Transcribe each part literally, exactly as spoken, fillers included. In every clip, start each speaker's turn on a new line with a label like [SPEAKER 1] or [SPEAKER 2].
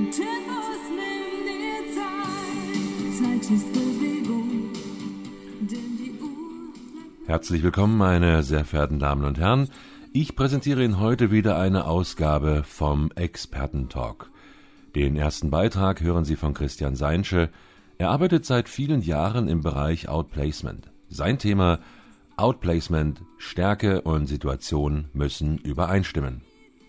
[SPEAKER 1] Tempos nimm dir Zeit, Zeit ist Bewegung, denn die Uhr bleibt.
[SPEAKER 2] Herzlich willkommen, meine sehr verehrten Damen und Herren. Ich präsentiere Ihnen heute wieder eine Ausgabe vom Expertentalk. Den ersten Beitrag hören Sie von Christian Seinsche. Er arbeitet seit vielen Jahren im Bereich Outplacement. Sein Thema: Outplacement, Stärke und Situation müssen übereinstimmen.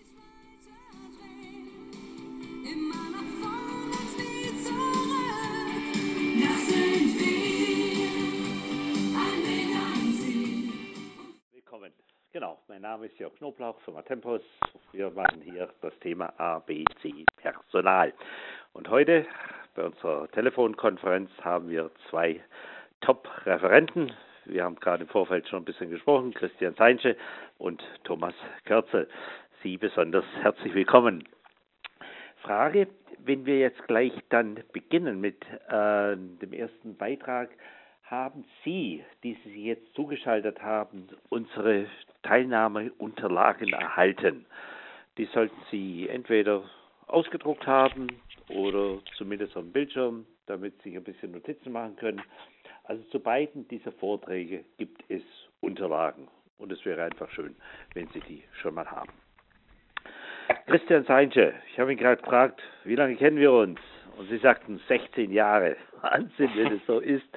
[SPEAKER 3] Willkommen. Genau, mein Name ist Jörg Knoblauch, Firma Tempos. Wir machen hier das Thema A B C Personal. Und heute bei unserer Telefonkonferenz haben wir zwei Top-Referenten. Wir haben gerade im Vorfeld schon ein bisschen gesprochen, Christian Seinsche und Thomas Körzel. Sie besonders herzlich willkommen. Frage, wenn wir jetzt gleich dann beginnen mit äh, dem ersten Beitrag, haben Sie, die Sie sich jetzt zugeschaltet haben, unsere Teilnahmeunterlagen erhalten? Die sollten Sie entweder ausgedruckt haben oder zumindest auf dem Bildschirm, damit Sie ein bisschen Notizen machen können. Also zu beiden dieser Vorträge gibt es Unterlagen und es wäre einfach schön, wenn Sie die schon mal haben. Christian Seinsche, ich habe ihn gerade gefragt, wie lange kennen wir uns? Und Sie sagten sechzehn Jahre. Wahnsinn, wenn es so ist.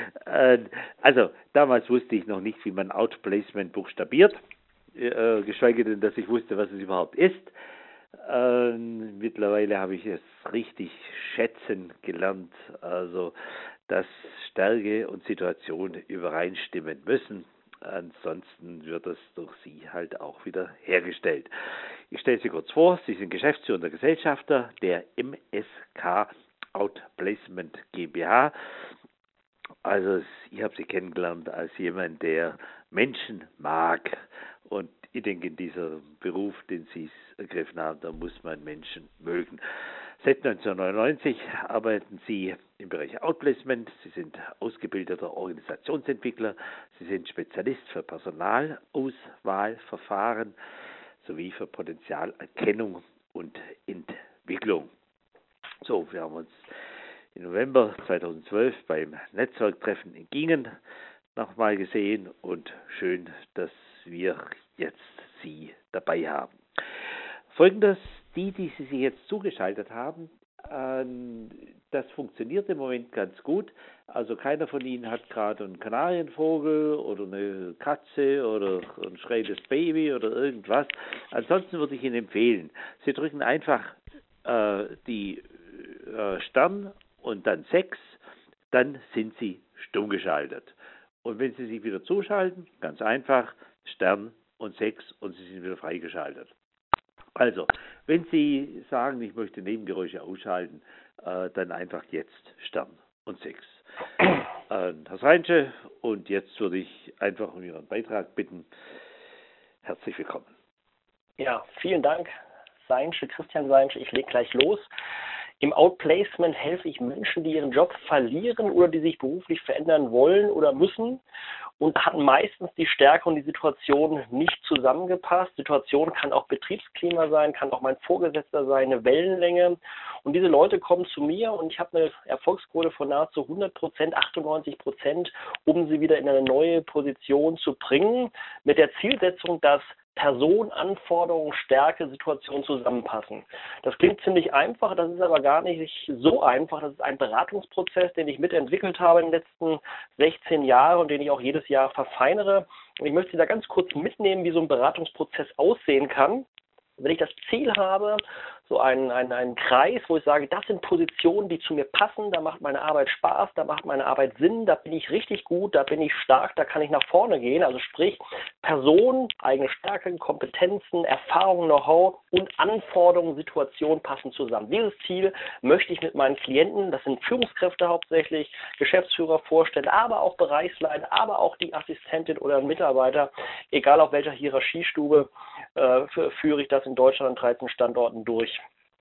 [SPEAKER 3] Also, damals wusste ich noch nicht, wie man Outplacement buchstabiert, geschweige denn, dass ich wusste, was es überhaupt ist. Mittlerweile habe ich es richtig schätzen gelernt, also dass Stärke und Situation übereinstimmen müssen. Ansonsten wird es durch Sie halt auch wieder hergestellt. Ich stelle Sie kurz vor, Sie sind geschäftsführender Gesellschafter der M S K Outplacement GmbH. Also ich habe Sie kennengelernt als jemand, der Menschen mag. Und ich denke, in diesem Beruf, den Sie ergriffen haben, da muss man Menschen mögen. Seit neunzehnhundertneunundneunzig arbeiten Sie im Bereich Outplacement. Sie sind ausgebildeter Organisationsentwickler. Sie sind Spezialist für Personalauswahlverfahren sowie für Potenzialerkennung und Entwicklung. So, wir haben uns im November zweitausendzwölf beim Netzwerktreffen in Gingen nochmal gesehen und schön, dass wir jetzt Sie dabei haben. Folgendes: Die, die Sie sich jetzt zugeschaltet haben, das funktioniert im Moment ganz gut. Also keiner von Ihnen hat gerade einen Kanarienvogel oder eine Katze oder ein schreiendes Baby oder irgendwas. Ansonsten würde ich Ihnen empfehlen, Sie drücken einfach äh, die äh, Stern und dann sechs, dann sind Sie stumm geschaltet. Und wenn Sie sich wieder zuschalten, ganz einfach, Stern und sechs und Sie sind wieder freigeschaltet. Also, wenn Sie sagen, ich möchte Nebengeräusche ausschalten, äh, dann einfach jetzt Stern und sechs. Äh, Herr Seinsche, und jetzt würde ich einfach um Ihren Beitrag bitten. Herzlich willkommen.
[SPEAKER 4] Ja, vielen Dank, Seinsche, Christian Seinsche. Ich lege gleich los. Im Outplacement helfe ich Menschen, die ihren Job verlieren oder die sich beruflich verändern wollen oder müssen und hatten meistens die Stärke und die Situation nicht zusammengepasst. Situation kann auch Betriebsklima sein, kann auch mein Vorgesetzter sein, eine Wellenlänge. Und diese Leute kommen zu mir und ich habe eine Erfolgsquote von nahezu hundert Prozent, achtundneunzig Prozent, um sie wieder in eine neue Position zu bringen, mit der Zielsetzung, dass Person, Anforderungen, Stärke, Situation zusammenpassen. Das klingt ziemlich einfach, das ist aber gar nicht so einfach. Das ist ein Beratungsprozess, den ich mitentwickelt habe in den letzten sechzehn Jahren und den ich auch jedes Jahr verfeinere. Und ich möchte Sie da ganz kurz mitnehmen, wie so ein Beratungsprozess aussehen kann. Wenn ich das Ziel habe, so einen, einen, einen Kreis, wo ich sage, das sind Positionen, die zu mir passen, da macht meine Arbeit Spaß, da macht meine Arbeit Sinn, da bin ich richtig gut, da bin ich stark, da kann ich nach vorne gehen. Also sprich, Personen, eigene Stärken, Kompetenzen, Erfahrungen, Know-how und Anforderungen, Situationen passen zusammen. Dieses Ziel möchte ich mit meinen Klienten, das sind Führungskräfte hauptsächlich, Geschäftsführer, Vorstände, aber auch Bereichsleiter, aber auch die Assistentin oder ein Mitarbeiter, egal auf welcher Hierarchiestube, äh, führe ich das in Deutschland an dreizehn Standorten durch.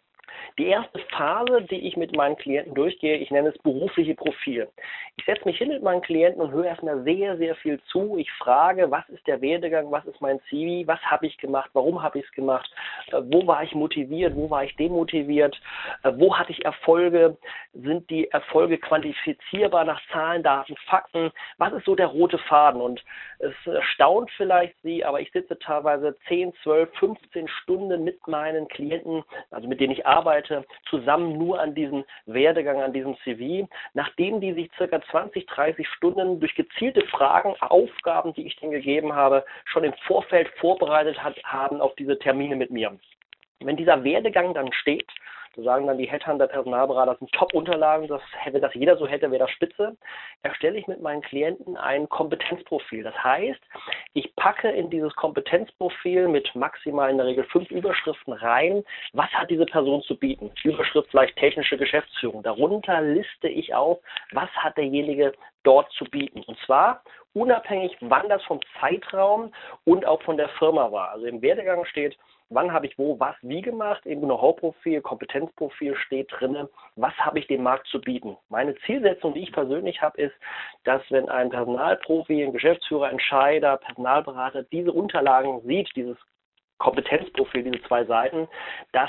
[SPEAKER 4] Die erste Phase, die ich mit meinen Klienten durchgehe, ich nenne es berufliche Profil. Ich setze mich hin mit meinen Klienten und höre erstmal sehr, sehr viel zu. Ich frage, was ist der Werdegang, was ist mein C V, was habe ich gemacht, warum habe ich es gemacht, äh, wo war ich motiviert, wo war ich demotiviert, äh, wo hatte ich Erfolge, sind die Erfolge quantifizierbar nach Zahlen, Daten, Fakten, was ist so der rote Faden? Und es erstaunt vielleicht Sie, aber ich sitze teilweise zehn, zwölf, fünfzehn Stunden mit meinen Klienten, also mit denen ich arbeite, zusammen nur an diesem Werdegang, an diesem C V, nachdem die sich circa zwanzig, dreißig Stunden durch gezielte Fragen, Aufgaben, die ich denen gegeben habe, schon im Vorfeld vorbereitet hat, haben auf diese Termine mit mir. Wenn dieser Werdegang dann steht, da sagen dann die Headhunter, Personalberater, das sind Top-Unterlagen, das, wenn das jeder so hätte, wäre das spitze, erstelle ich mit meinen Klienten ein Kompetenzprofil. Das heißt, ich packe in dieses Kompetenzprofil mit maximal in der Regel fünf Überschriften rein, was hat diese Person zu bieten. Überschrift vielleicht technische Geschäftsführung. Darunter liste ich auf, was hat derjenige dort zu bieten. Und zwar unabhängig, wann das vom Zeitraum und auch von der Firma war. Also im Werdegang steht, wann habe ich wo, was, wie gemacht, im Know-how-Profil, Kompetenzprofil steht drin, was habe ich dem Markt zu bieten. Meine Zielsetzung, die ich persönlich habe, ist, dass wenn ein Personalprofi, ein Geschäftsführer, Entscheider, Personalberater diese Unterlagen sieht, dieses Kompetenzprofil, diese zwei Seiten, dass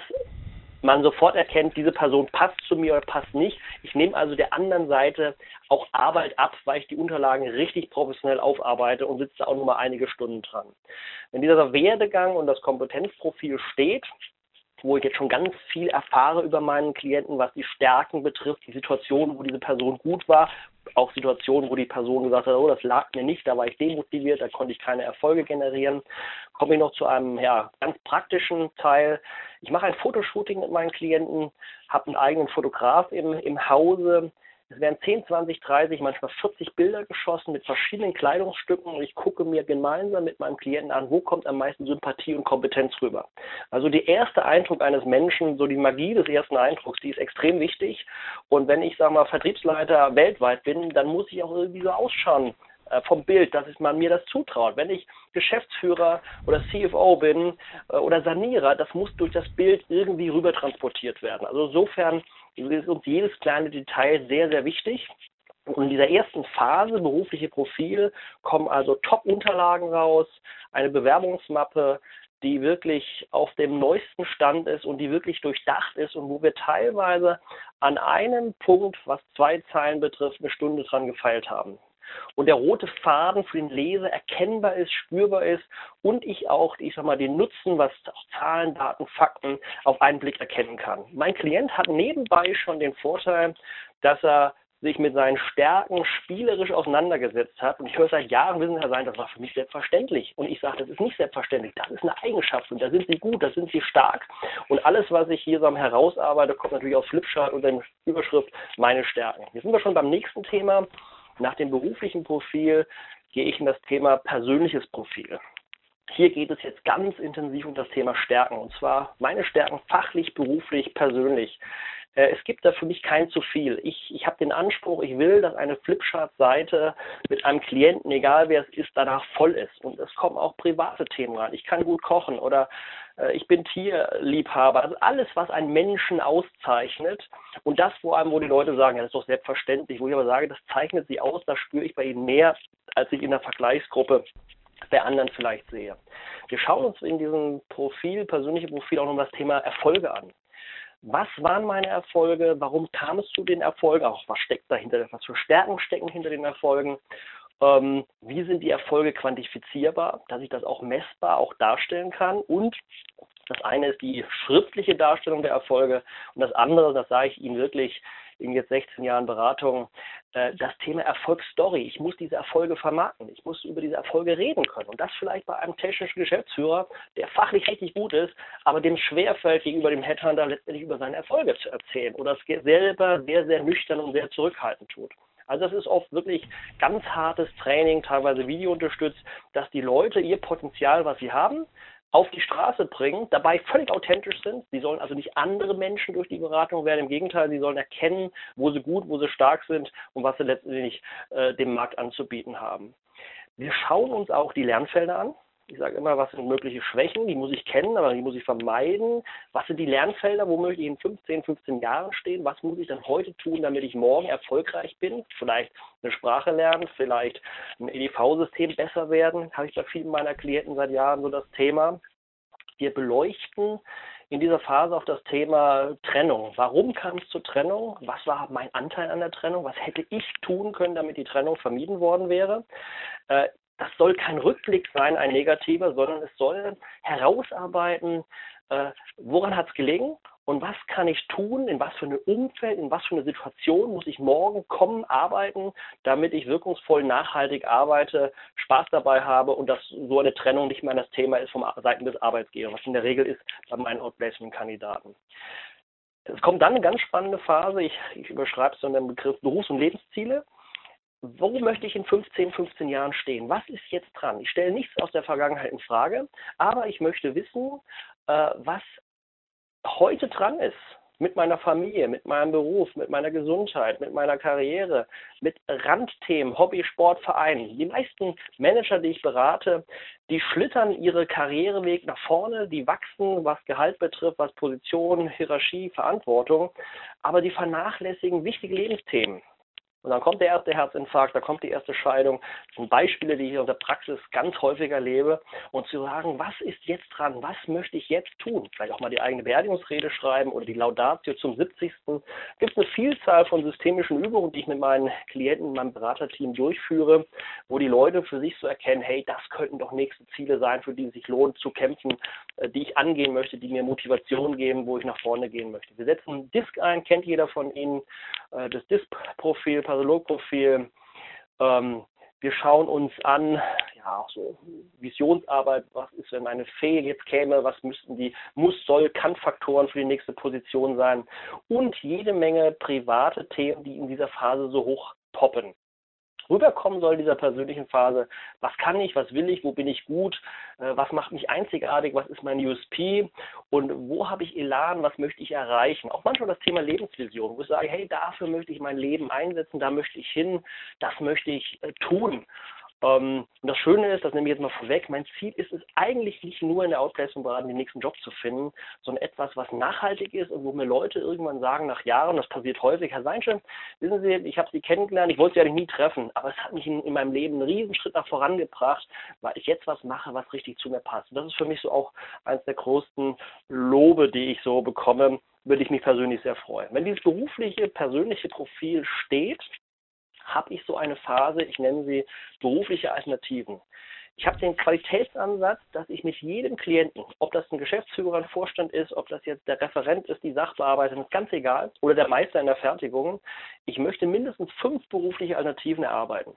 [SPEAKER 4] man sofort erkennt, diese Person passt zu mir oder passt nicht. Ich nehme also der anderen Seite auch Arbeit ab, weil ich die Unterlagen richtig professionell aufarbeite und sitze auch nur mal einige Stunden dran. Wenn dieser Werdegang und das Kompetenzprofil steht, wo ich jetzt schon ganz viel erfahre über meinen Klienten, was die Stärken betrifft, die Situation, wo diese Person gut war, auch Situationen, wo die Person gesagt hat, oh, das lag mir nicht, da war ich demotiviert, da konnte ich keine Erfolge generieren. Komme ich noch zu einem ja, ganz praktischen Teil. Ich mache ein Fotoshooting mit meinen Klienten, habe einen eigenen Fotograf im, im Hause. Es werden zehn, zwanzig, dreißig, manchmal vierzig Bilder geschossen mit verschiedenen Kleidungsstücken und ich gucke mir gemeinsam mit meinem Klienten an, wo kommt am meisten Sympathie und Kompetenz rüber. Also der erste Eindruck eines Menschen, so die Magie des ersten Eindrucks, die ist extrem wichtig. Und wenn ich, sage mal, Vertriebsleiter weltweit bin, dann muss ich auch irgendwie so ausschauen äh, vom Bild, dass man mir das zutraut. Wenn ich Geschäftsführer oder C F O bin äh, oder Sanierer, das muss durch das Bild irgendwie rüber transportiert werden. Also insofern ist uns jedes kleine Detail sehr, sehr wichtig. Und in dieser ersten Phase, berufliche Profil, kommen also Top-Unterlagen raus, eine Bewerbungsmappe, die wirklich auf dem neuesten Stand ist und die wirklich durchdacht ist und wo wir teilweise an einem Punkt, was zwei Zeilen betrifft, eine Stunde dran gefeilt haben. Und der rote Faden für den Leser erkennbar ist, spürbar ist und ich auch, ich sag mal, den Nutzen, was auch Zahlen, Daten, Fakten auf einen Blick erkennen kann. Mein Klient hat nebenbei schon den Vorteil, dass er sich mit seinen Stärken spielerisch auseinandergesetzt hat. Und ich höre seit Jahren, wissen Herr Sein, das war für mich selbstverständlich. Und ich sage, das ist nicht selbstverständlich. Das ist eine Eigenschaft und da sind Sie gut, da sind Sie stark. Und alles, was ich hier so herausarbeite, kommt natürlich aus Flipchart unter der Überschrift meine Stärken. Jetzt sind wir schon beim nächsten Thema. Nach dem beruflichen Profil gehe ich in das Thema persönliches Profil. Hier geht es jetzt ganz intensiv um das Thema Stärken. Und zwar meine Stärken fachlich, beruflich, persönlich. Es gibt da für mich kein zu viel. Ich, ich habe den Anspruch, ich will, dass eine Flipchart-Seite mit einem Klienten, egal wer es ist, danach voll ist. Und es kommen auch private Themen rein. Ich kann gut kochen oder äh, ich bin Tierliebhaber. Also alles, was einen Menschen auszeichnet. Und das vor allem, wo die Leute sagen, ja, das ist doch selbstverständlich. Wo ich aber sage, das zeichnet sie aus, da spüre ich bei ihnen mehr, als ich in der Vergleichsgruppe bei anderen vielleicht sehe. Wir schauen uns in diesem Profil, persönliche Profil, auch noch das Thema Erfolge an. Was waren meine Erfolge? Warum kam es zu den Erfolgen? Auch was steckt dahinter? Was für Stärken stecken hinter den Erfolgen? Ähm, wie sind die Erfolge quantifizierbar, dass ich das auch messbar auch darstellen kann? Und das eine ist die schriftliche Darstellung der Erfolge und das andere, das sage ich Ihnen wirklich in jetzt sechzehn Jahren Beratung, äh, das Thema Erfolgsstory. Ich muss diese Erfolge vermarkten. Ich muss über diese Erfolge reden können. Und das vielleicht bei einem technischen Geschäftsführer, der fachlich richtig gut ist, aber dem schwerfällt, gegenüber dem Headhunter letztendlich über seine Erfolge zu erzählen oder es selber sehr, sehr nüchtern und sehr zurückhaltend tut. Also das ist oft wirklich ganz hartes Training, teilweise videounterstützt, dass die Leute ihr Potenzial, was sie haben, auf die Straße bringen, dabei völlig authentisch sind. Sie sollen also nicht andere Menschen durch die Beratung werden. Im Gegenteil, sie sollen erkennen, wo sie gut, wo sie stark sind und was sie letztendlich äh, dem Markt anzubieten haben. Wir schauen uns auch die Lernfelder an. Ich sage immer, was sind mögliche Schwächen, die muss ich kennen, aber die muss ich vermeiden. Was sind die Lernfelder, wo möchte ich in fünfzehn, fünfzehn Jahren stehen? Was muss ich dann heute tun, damit ich morgen erfolgreich bin? Vielleicht eine Sprache lernen, vielleicht ein E D V-System besser werden. Habe ich bei vielen meiner Klienten seit Jahren so das Thema. Wir beleuchten in dieser Phase auch das Thema Trennung. Warum kam es zur Trennung? Was war mein Anteil an der Trennung? Was hätte ich tun können, damit die Trennung vermieden worden wäre? Äh, Das soll kein Rückblick sein, ein negativer, sondern es soll herausarbeiten, äh, woran hat es gelegen und was kann ich tun, in was für ein Umfeld, in was für eine Situation muss ich morgen kommen, arbeiten, damit ich wirkungsvoll nachhaltig arbeite, Spaß dabei habe und dass so eine Trennung nicht mehr das Thema ist vom Seiten des Arbeitgebers, was in der Regel ist bei meinen Outplacement-Kandidaten. Es kommt dann eine ganz spannende Phase, ich, ich überschreibe es unter dem Begriff Berufs- und Lebensziele. Wo möchte ich in fünfzehn, fünfzehn Jahren stehen? Was ist jetzt dran? Ich stelle nichts aus der Vergangenheit in Frage, aber ich möchte wissen, äh, was heute dran ist mit meiner Familie, mit meinem Beruf, mit meiner Gesundheit, mit meiner Karriere, mit Randthemen, Hobby, Sport, Verein. Die meisten Manager, die ich berate, die schlittern ihre Karriereweg nach vorne, die wachsen, was Gehalt betrifft, was Position, Hierarchie, Verantwortung, aber die vernachlässigen wichtige Lebensthemen. Und dann kommt der erste Herzinfarkt, da kommt die erste Scheidung. Das sind Beispiele, die ich in der Praxis ganz häufig erlebe. Und zu sagen, was ist jetzt dran? Was möchte ich jetzt tun? Vielleicht auch mal die eigene Beerdigungsrede schreiben oder die Laudatio zum siebzigsten Gibt es eine Vielzahl von systemischen Übungen, die ich mit meinen Klienten, in meinem Beraterteam durchführe, wo die Leute für sich so erkennen, hey, das könnten doch nächste Ziele sein, für die es sich lohnt zu kämpfen, die ich angehen möchte, die mir Motivation geben, wo ich nach vorne gehen möchte. Wir setzen D I S C ein, kennt jeder von Ihnen, das D I S C-Profil, Pathologprofil. Ähm, wir schauen uns an, ja, auch so Visionsarbeit, was ist, wenn eine Fee jetzt käme, was müssten die Muss-, Soll-, Kann-Faktoren für die nächste Position sein und jede Menge private Themen, die in dieser Phase so hoch poppen. Rüberkommen soll dieser persönlichen Phase, was kann ich, was will ich, wo bin ich gut, äh, was macht mich einzigartig, was ist mein U S P und wo habe ich Elan, was möchte ich erreichen. Auch manchmal das Thema Lebensvision, wo ich sage, hey, dafür möchte ich mein Leben einsetzen, da möchte ich hin, das möchte ich äh, tun. Ähm, und das Schöne ist, das nehme ich jetzt mal vorweg, mein Ziel ist es eigentlich nicht nur in der Outplacement-Beratung den nächsten Job zu finden, sondern etwas, was nachhaltig ist und wo mir Leute irgendwann sagen, nach Jahren, das passiert häufig, Herr Seinsche, wissen Sie, ich habe Sie kennengelernt, ich wollte Sie eigentlich nie treffen, aber es hat mich in, in meinem Leben einen Riesenschritt nach vorangebracht, weil ich jetzt was mache, was richtig zu mir passt. Und das ist für mich so auch eines der größten Lobe, die ich so bekomme, würde ich mich persönlich sehr freuen. Wenn dieses berufliche, persönliche Profil steht, habe ich so eine Phase, ich nenne sie berufliche Alternativen. Ich habe den Qualitätsansatz, dass ich mit jedem Klienten, ob das ein Geschäftsführer, ein Vorstand ist, ob das jetzt der Referent ist, die Sachbearbeiterin, ist ganz egal, oder der Meister in der Fertigung, ich möchte mindestens fünf berufliche Alternativen erarbeiten,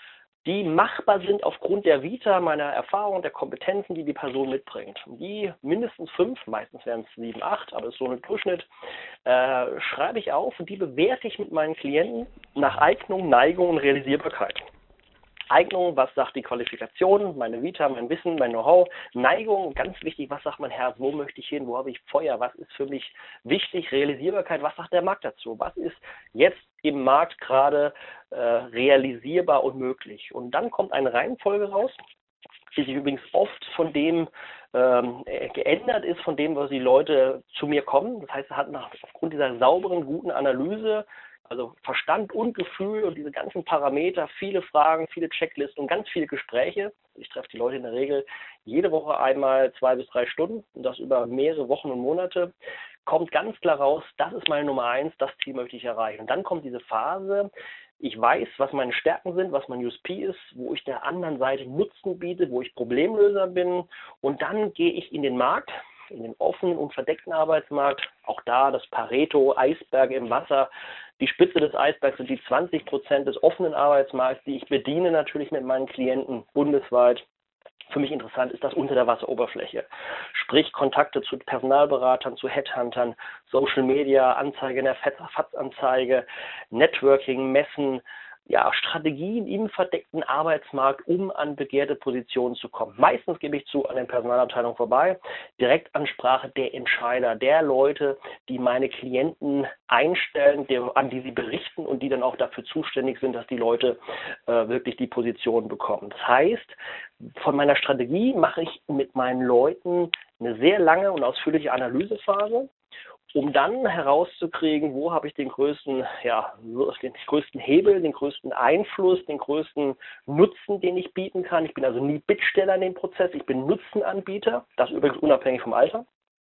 [SPEAKER 4] die machbar sind aufgrund der Vita, meiner Erfahrung, der Kompetenzen, die die Person mitbringt. Die mindestens fünf, meistens wären es sieben, acht, aber das ist so ein Durchschnitt, äh, schreibe ich auf und die bewerte ich mit meinen Klienten nach Eignung, Neigung und Realisierbarkeit. Eignung, was sagt die Qualifikation, meine Vita, mein Wissen, mein Know-how. Neigung, ganz wichtig, was sagt mein Herz, wo möchte ich hin, wo habe ich Feuer, was ist für mich wichtig, Realisierbarkeit, was sagt der Markt dazu, was ist jetzt im Markt gerade äh, realisierbar und möglich. Und dann kommt eine Reihenfolge raus, die sich übrigens oft von dem ähm, geändert ist, von dem, was die Leute zu mir kommen. Das heißt, er hat nach, aufgrund dieser sauberen, guten Analyse, also Verstand und Gefühl und diese ganzen Parameter, viele Fragen, viele Checklisten und ganz viele Gespräche. Ich treffe die Leute in der Regel jede Woche einmal zwei bis drei Stunden und das über mehrere Wochen und Monate. Kommt ganz klar raus, das ist meine Nummer eins, das Ziel möchte ich erreichen. Und dann kommt diese Phase, ich weiß, was meine Stärken sind, was mein U S P ist, wo ich der anderen Seite Nutzen biete, wo ich Problemlöser bin und dann gehe ich in den Markt, in den offenen und verdeckten Arbeitsmarkt, auch da das Pareto, Eisberge im Wasser. Die Spitze des Eisbergs sind die zwanzig Prozent des offenen Arbeitsmarkts, die ich bediene natürlich mit meinen Klienten bundesweit. Für mich interessant ist das unter der Wasseroberfläche. Sprich Kontakte zu Personalberatern, zu Headhuntern, Social Media, Anzeige in der F A Z-Anzeige, Networking, Messen, ja, Strategien im verdeckten Arbeitsmarkt, um an begehrte Positionen zu kommen. Meistens gebe ich zu an den Personalabteilungen vorbei. Direktansprache der Entscheider, der Leute, die meine Klienten einstellen, der, an die sie berichten und die dann auch dafür zuständig sind, dass die Leute äh, wirklich die Position bekommen. Das heißt, von meiner Strategie mache ich mit meinen Leuten eine sehr lange und ausführliche Analysephase, um dann herauszukriegen, wo habe ich den größten, ja, den größten Hebel, den größten Einfluss, den größten Nutzen, den ich bieten kann. Ich bin also nie Bittsteller in dem Prozess, ich bin Nutzenanbieter, das übrigens unabhängig vom Alter.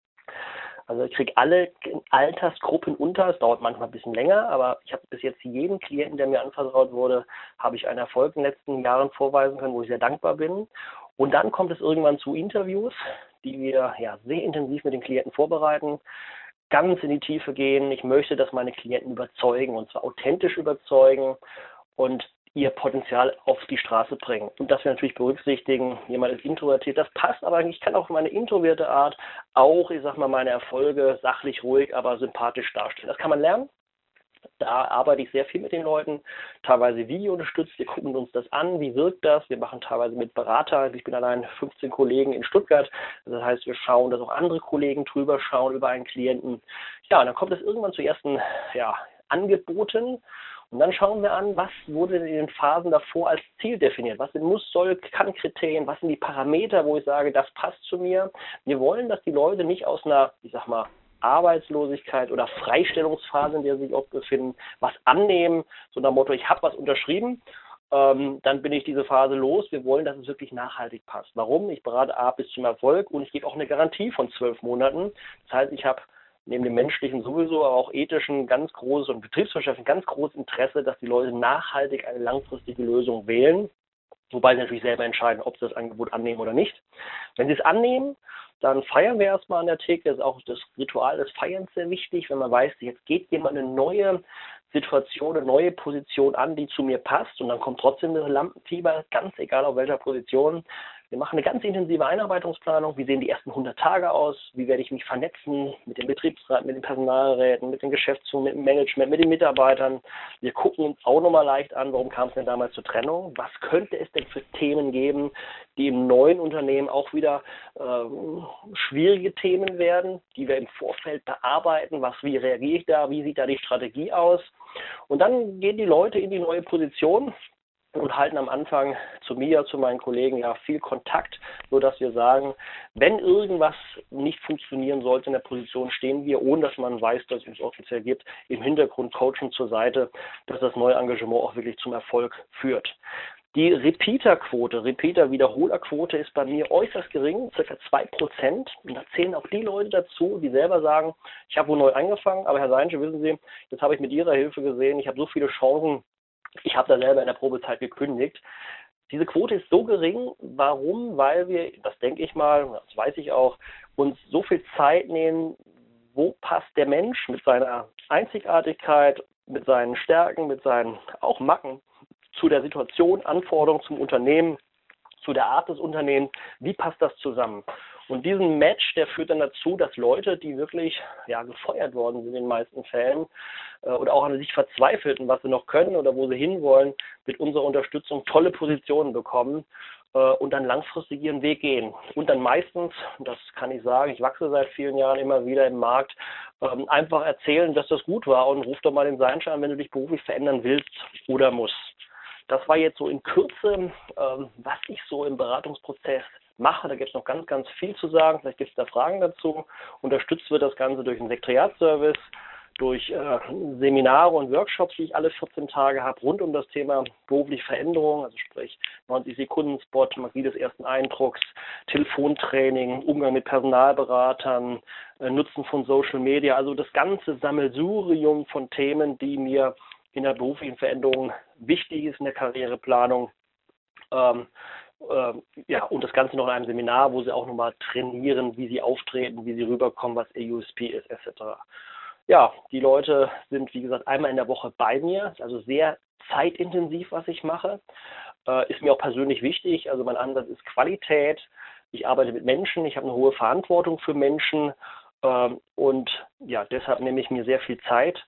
[SPEAKER 4] Also ich kriege alle Altersgruppen unter, es dauert manchmal ein bisschen länger, aber ich habe bis jetzt jeden Klienten, der mir anvertraut wurde, habe ich einen Erfolg in den letzten Jahren vorweisen können, wo ich sehr dankbar bin. Und dann kommt es irgendwann zu Interviews, die wir ja sehr intensiv mit den Klienten vorbereiten, ganz in die Tiefe gehen. Ich möchte, dass meine Klienten überzeugen, und zwar authentisch überzeugen und ihr Potenzial auf die Straße bringen. Und das wir natürlich berücksichtigen, jemand ist introvertiert, das passt, aber ich kann auch meine introvertierte Art auch, ich sag mal, meine Erfolge sachlich, ruhig, aber sympathisch darstellen. Das kann man lernen. Da arbeite ich sehr viel mit den Leuten, teilweise Video unterstützt. Wir gucken uns das an, wie wirkt das. Wir machen teilweise mit Berater. Ich bin allein fünfzehn Kollegen in Stuttgart. Das heißt, wir schauen, dass auch andere Kollegen drüber schauen über einen Klienten. Ja, und dann kommt es irgendwann zu ersten ja, Angeboten. Und dann schauen wir an, was wurde in den Phasen davor als Ziel definiert. Was sind Muss-, Soll-, Kann-Kriterien? Was sind die Parameter, wo ich sage, das passt zu mir? Wir wollen, dass die Leute nicht aus einer, ich sag mal, Arbeitslosigkeit oder Freistellungsphase, in der sie sich auch befinden, was annehmen, so nach dem Motto, ich habe was unterschrieben, ähm, dann bin ich diese Phase los. Wir wollen, dass es wirklich nachhaltig passt. Warum? Ich berate A bis zum Erfolg und ich gebe auch eine Garantie von zwölf Monaten. Das heißt, ich habe neben dem menschlichen sowieso, aber auch ethischen ganz großes und betriebswirtschaftlichen ganz großes Interesse, dass die Leute nachhaltig eine langfristige Lösung wählen, wobei sie natürlich selber entscheiden, ob sie das Angebot annehmen oder nicht. Wenn sie es annehmen, dann feiern wir erstmal an der Theke. Das ist auch das Ritual des Feierns sehr wichtig, wenn man weiß, jetzt geht jemand eine neue Situation, eine neue Position an, die zu mir passt, und dann kommt trotzdem eine Lampenfieber, ganz egal auf welcher Position. Wir machen eine ganz intensive Einarbeitungsplanung. Wie sehen die ersten hundert Tage aus? Wie werde ich mich vernetzen mit dem Betriebsrat, mit den Personalräten, mit den Geschäftsführern, mit dem Management, mit den Mitarbeitern? Wir gucken uns auch nochmal leicht an, warum kam es denn damals zur Trennung? Was könnte es denn für Themen geben, die im neuen Unternehmen auch wieder ähm, schwierige Themen werden, die wir im Vorfeld bearbeiten? Was, wie reagiere ich da? Wie sieht da die Strategie aus? Und dann gehen die Leute in die neue Position und halten am Anfang zu mir, zu meinen Kollegen ja viel Kontakt, sodass wir sagen, wenn irgendwas nicht funktionieren sollte in der Position, stehen wir, ohne dass man weiß, dass es uns offiziell gibt, im Hintergrund coachen zur Seite, dass das neue Engagement auch wirklich zum Erfolg führt. Die Repeater-Quote, Repeater-Wiederholerquote ist bei mir äußerst gering, circa zwei Prozent. Und da zählen auch die Leute dazu, die selber sagen, ich habe wohl neu angefangen, aber Herr Seinsche, wissen Sie, jetzt habe ich mit Ihrer Hilfe gesehen, ich habe so viele Chancen, ich habe da selber in der Probezeit gekündigt. Diese Quote ist so gering. Warum? Weil wir, das denke ich mal, das weiß ich auch, uns so viel Zeit nehmen, wo passt der Mensch mit seiner Einzigartigkeit, mit seinen Stärken, mit seinen auch Macken zu der Situation, Anforderungen zum Unternehmen, zu der Art des Unternehmens, wie passt das zusammen? Und diesen Match, der führt dann dazu, dass Leute, die wirklich ja, gefeuert worden sind in den meisten Fällen äh, oder auch an sich verzweifelten, was sie noch können oder wo sie hinwollen, mit unserer Unterstützung tolle Positionen bekommen äh, und dann langfristig ihren Weg gehen. Und dann meistens, das kann ich sagen, ich wachse seit vielen Jahren immer wieder im Markt, ähm, einfach erzählen, dass das gut war, und ruf doch mal den Seinsche an, wenn du dich beruflich verändern willst oder musst. Das war jetzt so in Kürze, ähm, was ich so im Beratungsprozess mache. Da gibt es noch ganz, ganz viel zu sagen. Vielleicht gibt es da Fragen dazu. Unterstützt wird das Ganze durch einen Sekretariatsservice, durch äh, Seminare und Workshops, die ich alle vierzehn Tage habe, rund um das Thema berufliche Veränderung, also sprich neunzig Sekunden Spot, Magie des ersten Eindrucks, Telefontraining, Umgang mit Personalberatern, äh, Nutzen von Social Media, also das ganze Sammelsurium von Themen, die mir in der beruflichen Veränderung wichtig ist, in der Karriereplanung. Ähm, äh, ja, und das Ganze noch in einem Seminar, wo sie auch nochmal trainieren, wie sie auftreten, wie sie rüberkommen, was ihr U S P ist, et cetera. Ja, die Leute sind, wie gesagt, einmal in der Woche bei mir. Ist also sehr zeitintensiv, was ich mache. Äh, ist mir auch persönlich wichtig. Also mein Ansatz ist Qualität. Ich arbeite mit Menschen. Ich habe eine hohe Verantwortung für Menschen. Äh, und ja, deshalb nehme ich mir sehr viel Zeit.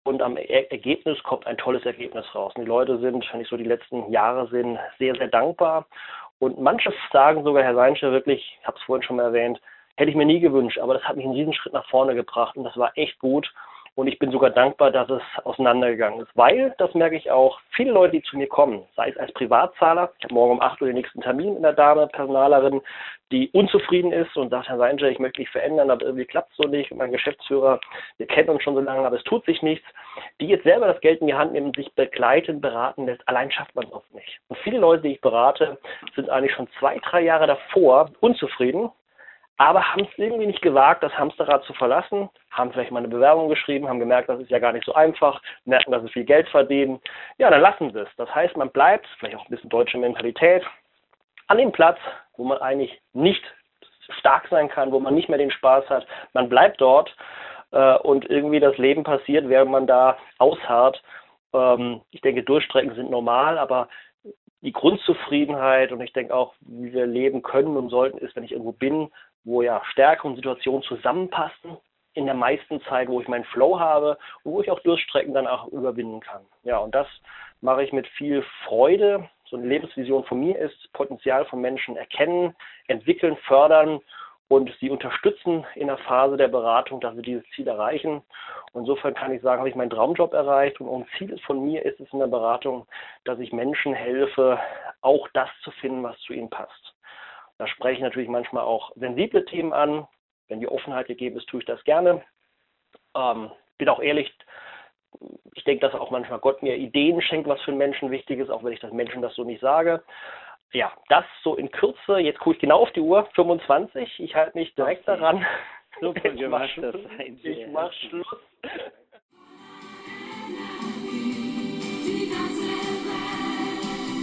[SPEAKER 4] und am er Ergebnis kommt ein tolles Ergebnis raus. Und die Leute sind, wenn ich so die letzten Jahre sehe, sehr, sehr dankbar. Und manche sagen sogar, Herr Seinsche, wirklich, ich habe es vorhin schon mal erwähnt, hätte ich mir nie gewünscht, aber das hat mich einen Riesenschritt nach vorne gebracht und das war echt gut. Und ich bin sogar dankbar, dass es auseinandergegangen ist, weil, das merke ich auch, viele Leute, die zu mir kommen, sei es als Privatzahler, ich habe morgen um acht Uhr den nächsten Termin mit einer Dame, Personalerin, die unzufrieden ist und sagt, Herr Seinsche, ich möchte mich verändern, aber irgendwie klappt es so nicht. Und mein Geschäftsführer, wir kennen uns schon so lange, aber es tut sich nichts. Die jetzt selber das Geld in die Hand nehmen und sich begleiten, beraten lässt, allein schafft man es oft nicht. Und viele Leute, die ich berate, sind eigentlich schon zwei, drei Jahre davor unzufrieden, aber haben es irgendwie nicht gewagt, das Hamsterrad zu verlassen, haben vielleicht mal eine Bewerbung geschrieben, haben gemerkt, das ist ja gar nicht so einfach, merken, dass sie viel Geld verdienen. Ja, dann lassen sie es. Das heißt, man bleibt, vielleicht auch ein bisschen deutsche Mentalität, an dem Platz, wo man eigentlich nicht stark sein kann, wo man nicht mehr den Spaß hat. Man bleibt dort äh, und irgendwie das Leben passiert, während man da ausharrt. Ähm, ich denke, Durchstrecken sind normal, aber die Grundzufriedenheit und ich denke auch, wie wir leben können und sollten, ist, wenn ich irgendwo bin, wo ja Stärke und Situation zusammenpassen, in der meisten Zeit, wo ich meinen Flow habe und wo ich auch Durchstrecken dann auch überwinden kann. Ja, und das mache ich mit viel Freude. So eine Lebensvision von mir ist, Potenzial von Menschen erkennen, entwickeln, fördern und sie unterstützen in der Phase der Beratung, dass sie dieses Ziel erreichen. Und insofern kann ich sagen, habe ich meinen Traumjob erreicht und ein Ziel von mir ist es in der Beratung, dass ich Menschen helfe, auch das zu finden, was zu ihnen passt. Da spreche ich natürlich manchmal auch sensible Themen an. Wenn die Offenheit gegeben ist, tue ich das gerne. Ähm, bin auch ehrlich, ich denke, dass auch manchmal Gott mir Ideen schenkt, was für einen Menschen wichtig ist, auch wenn ich das Menschen das so nicht sage. Ja, das so in Kürze. Jetzt gucke ich genau auf die Uhr, fünfundzwanzig. Ich halte mich direkt daran.
[SPEAKER 3] Super
[SPEAKER 4] ich
[SPEAKER 3] gemacht,
[SPEAKER 4] mache
[SPEAKER 3] das
[SPEAKER 4] Schluss.
[SPEAKER 3] Seinsche.
[SPEAKER 4] Ich mach Schluss.
[SPEAKER 1] Die ganze Welt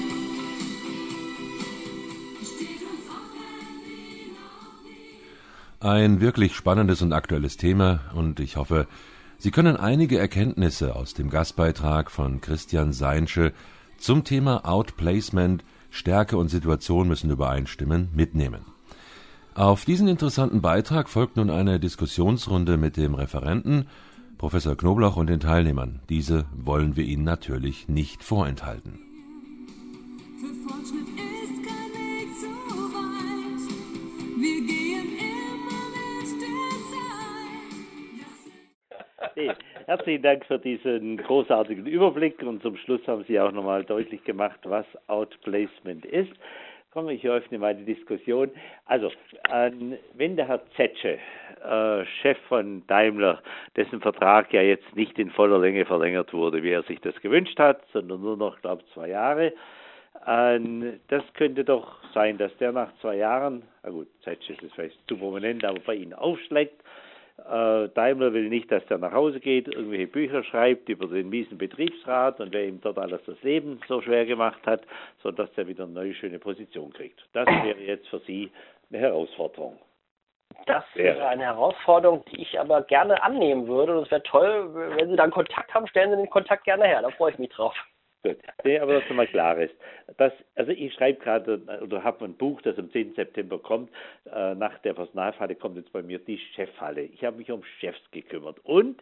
[SPEAKER 1] steht uns offen wie noch nie.
[SPEAKER 2] Ein wirklich spannendes und aktuelles Thema und ich hoffe, Sie können einige Erkenntnisse aus dem Gastbeitrag von Christian Seinsche zum Thema Outplacement, Stärke und Situation müssen übereinstimmen, mitnehmen. Auf diesen interessanten Beitrag folgt nun eine Diskussionsrunde mit dem Referenten, Professor Knoblauch und den Teilnehmern. Diese wollen wir Ihnen natürlich nicht vorenthalten.
[SPEAKER 1] Für Fortschritt ist kein Weg zu weit. Wir gehen immer mit der Zeit.
[SPEAKER 3] Nee, herzlichen Dank für diesen großartigen Überblick und zum Schluss haben Sie auch nochmal deutlich gemacht, was Outplacement ist. Komm, ich eröffne mal die Diskussion. Also, äh, wenn der Herr Zetsche, äh, Chef von Daimler, dessen Vertrag ja jetzt nicht in voller Länge verlängert wurde, wie er sich das gewünscht hat, sondern nur noch, glaube ich, zwei Jahre, äh, das könnte doch sein, dass der nach zwei Jahren, na gut, Zetsche ist vielleicht zu prominent, aber bei Ihnen aufschlägt. Äh, Daimler will nicht, dass der nach Hause geht, irgendwelche Bücher schreibt über den miesen Betriebsrat und wer ihm dort alles das Leben so schwer gemacht hat, sodass er wieder eine neue, schöne Position kriegt. Das wäre jetzt für Sie eine Herausforderung.
[SPEAKER 4] Das wäre eine Herausforderung, die ich aber gerne annehmen würde. Und es wäre toll, wenn Sie dann Kontakt haben, stellen Sie den Kontakt gerne her. Da freue ich mich drauf.
[SPEAKER 3] Gut, nee, aber dass mal klar ist. Das, also ich schreibe gerade oder habe ein Buch, das am zehnten September kommt. Äh, nach der Personalfalle kommt jetzt bei mir die Cheffalle. Ich habe mich um Chefs gekümmert und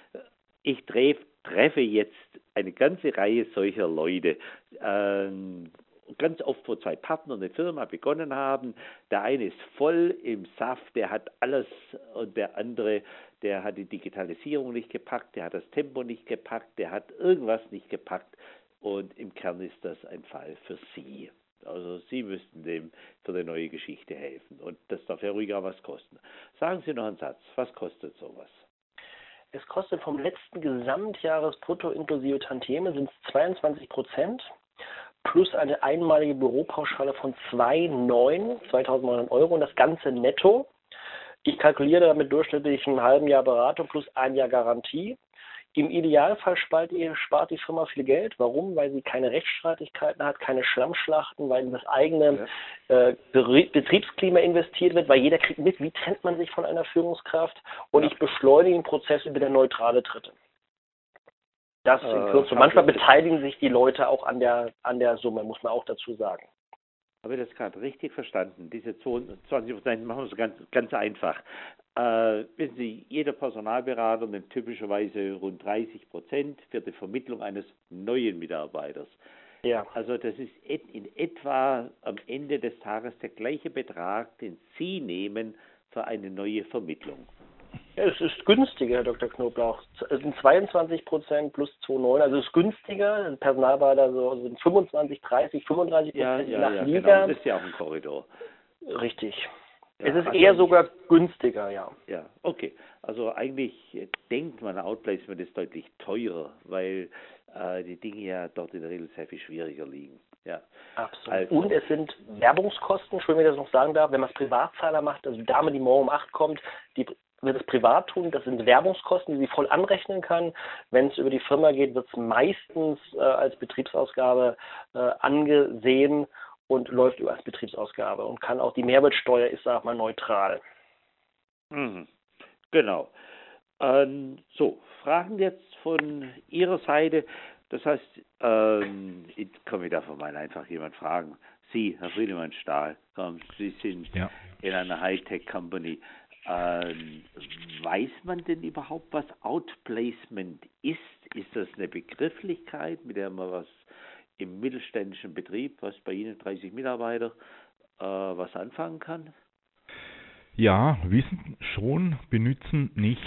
[SPEAKER 3] ich tref, treffe jetzt eine ganze Reihe solcher Leute. Ähm, ganz oft, wo zwei Partner eine Firma begonnen haben. Der eine ist voll im Saft, der hat alles und der andere, der hat die Digitalisierung nicht gepackt, der hat das Tempo nicht gepackt, der hat irgendwas nicht gepackt. Und im Kern ist das ein Fall für Sie. Also Sie müssten dem für eine neue Geschichte helfen. Und das darf ja ruhig auch was kosten. Sagen Sie noch einen Satz. Was kostet sowas?
[SPEAKER 4] Es kostet vom letzten Gesamtjahresbrutto inklusive Tantieme sind es zweiundzwanzig Prozent plus eine einmalige Büropauschale von zweitausendneunhundert Euro und das Ganze netto. Ich kalkuliere damit durchschnittlich einen halben Jahr Beratung plus ein Jahr Garantie. Im Idealfall spart die, spart die Firma viel Geld. Warum? Weil sie keine Rechtsstreitigkeiten hat, keine Schlammschlachten, weil in das eigene ja. äh, Betriebsklima investiert wird, weil jeder kriegt mit, wie trennt man sich von einer Führungskraft und ja. ich beschleunige den Prozess über der neutrale Dritte. Das in Kürze. Äh, Manchmal beteiligen sich die Leute auch an der, an der Summe, muss man auch dazu sagen.
[SPEAKER 3] Habe ich das gerade richtig verstanden? Diese zwanzig Prozent machen wir es ganz, ganz einfach. Äh, wissen Sie, jeder Personalberater nimmt typischerweise rund dreißig Prozent für die Vermittlung eines neuen Mitarbeiters.
[SPEAKER 4] Ja.
[SPEAKER 3] Also das ist in etwa am Ende des Tages der gleiche Betrag, den Sie nehmen für eine neue Vermittlung.
[SPEAKER 4] Ja, es ist günstiger, Herr Doktor Knoblauch. Es sind zweiundzwanzig Prozent plus zwei Komma neun, also es ist günstiger. Personalberater so sind fünfundzwanzig, dreißig, fünfunddreißig Prozent
[SPEAKER 3] ja, ja,
[SPEAKER 4] nach
[SPEAKER 3] ja,
[SPEAKER 4] Liga.
[SPEAKER 3] Genau. Das ist ja auch ein Korridor.
[SPEAKER 4] Richtig.
[SPEAKER 3] Ja,
[SPEAKER 4] es ist
[SPEAKER 3] also
[SPEAKER 4] eher sogar günstiger, ja.
[SPEAKER 3] Ja, okay. Also eigentlich denkt man, Outplacement ist deutlich teurer, weil äh, die Dinge ja dort in der Regel sehr viel schwieriger liegen. Ja.
[SPEAKER 4] Absolut.
[SPEAKER 3] Also,
[SPEAKER 4] und es sind Werbungskosten, schön, wenn ich das noch sagen darf, wenn man es Privatzahler macht, also die Dame, die morgen um acht kommt, die wird es privat tun, das sind Werbungskosten, die sie voll anrechnen kann. Wenn es über die Firma geht, wird es meistens äh, als Betriebsausgabe äh, angesehen und läuft über als Betriebsausgabe und kann auch die Mehrwertsteuer ist, sag mal, neutral.
[SPEAKER 3] Mhm. Genau. Ähm, so, Fragen jetzt von Ihrer Seite. Das heißt, ähm, ich kann mich davon mal einfach jemand fragen. Sie, Herr Friedemann-Stahl, komm, Sie sind
[SPEAKER 5] ja.
[SPEAKER 3] in einer Hightech-Company. Ähm, weiß man denn überhaupt, was Outplacement ist? Ist das eine Begrifflichkeit, mit der man was im mittelständischen Betrieb, was bei Ihnen dreißig Mitarbeiter, äh, was anfangen kann?
[SPEAKER 5] Ja, wissen schon, benutzen nicht.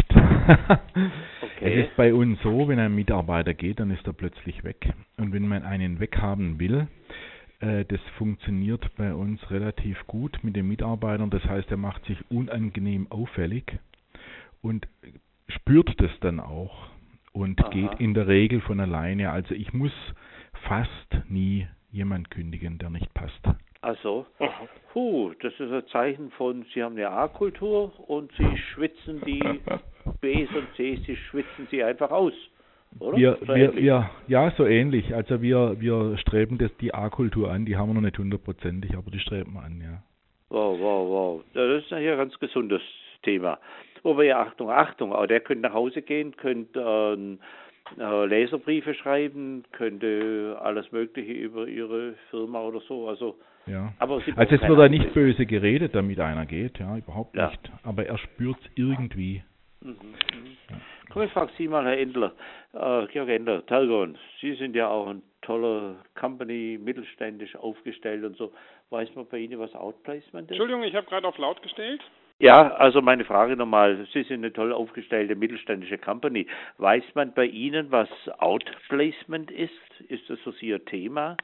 [SPEAKER 3] Okay.
[SPEAKER 5] Es ist bei uns so, wenn ein Mitarbeiter geht, dann ist er plötzlich weg. Und wenn man einen weghaben will, äh, das funktioniert bei uns relativ gut mit den Mitarbeitern. Das heißt, er macht sich unangenehm auffällig und spürt das dann auch und
[SPEAKER 3] Aha.
[SPEAKER 5] geht in der Regel von alleine. Also ich muss fast nie jemand kündigen, der nicht passt.
[SPEAKER 3] Also, puh, das ist ein Zeichen von, Sie haben eine A-Kultur und Sie schwitzen die Bs und Cs, Sie schwitzen sie einfach aus, oder?
[SPEAKER 5] Wir,
[SPEAKER 3] So
[SPEAKER 5] wir,
[SPEAKER 3] ähnlich.
[SPEAKER 5] wir, ja, so ähnlich. Also wir, wir streben das, die A-Kultur an, die haben wir noch nicht hundertprozentig, aber die streben wir an, ja.
[SPEAKER 3] Wow, wow, wow. Das ist ja hier ein ganz gesundes Thema. Wobei, ja, Achtung, Achtung, auch der könnte nach Hause gehen, könnte ähm, äh, Leserbriefe schreiben, könnte alles Mögliche über Ihre Firma oder so, also
[SPEAKER 5] Ja.
[SPEAKER 3] Aber Sie
[SPEAKER 5] also es
[SPEAKER 3] brauchen
[SPEAKER 5] wird da
[SPEAKER 3] keine
[SPEAKER 5] nicht
[SPEAKER 3] Ausrede.
[SPEAKER 5] böse geredet, damit einer geht, ja, überhaupt
[SPEAKER 3] Ja.
[SPEAKER 5] nicht. Aber er spürt es irgendwie.
[SPEAKER 3] Mhm, mhm. Komm, ich frage Sie mal, Herr Endler, äh, Georg Endler, Talgon, Sie sind ja auch ein toller Company, mittelständisch aufgestellt und so. Weiß man bei Ihnen, was Outplacement ist?
[SPEAKER 6] Entschuldigung, ich habe gerade auf laut gestellt.
[SPEAKER 3] Ja, also meine Frage nochmal, Sie sind eine toll aufgestellte mittelständische Company. Weiß man bei Ihnen, was Outplacement ist? Ist das für Sie ein Thema?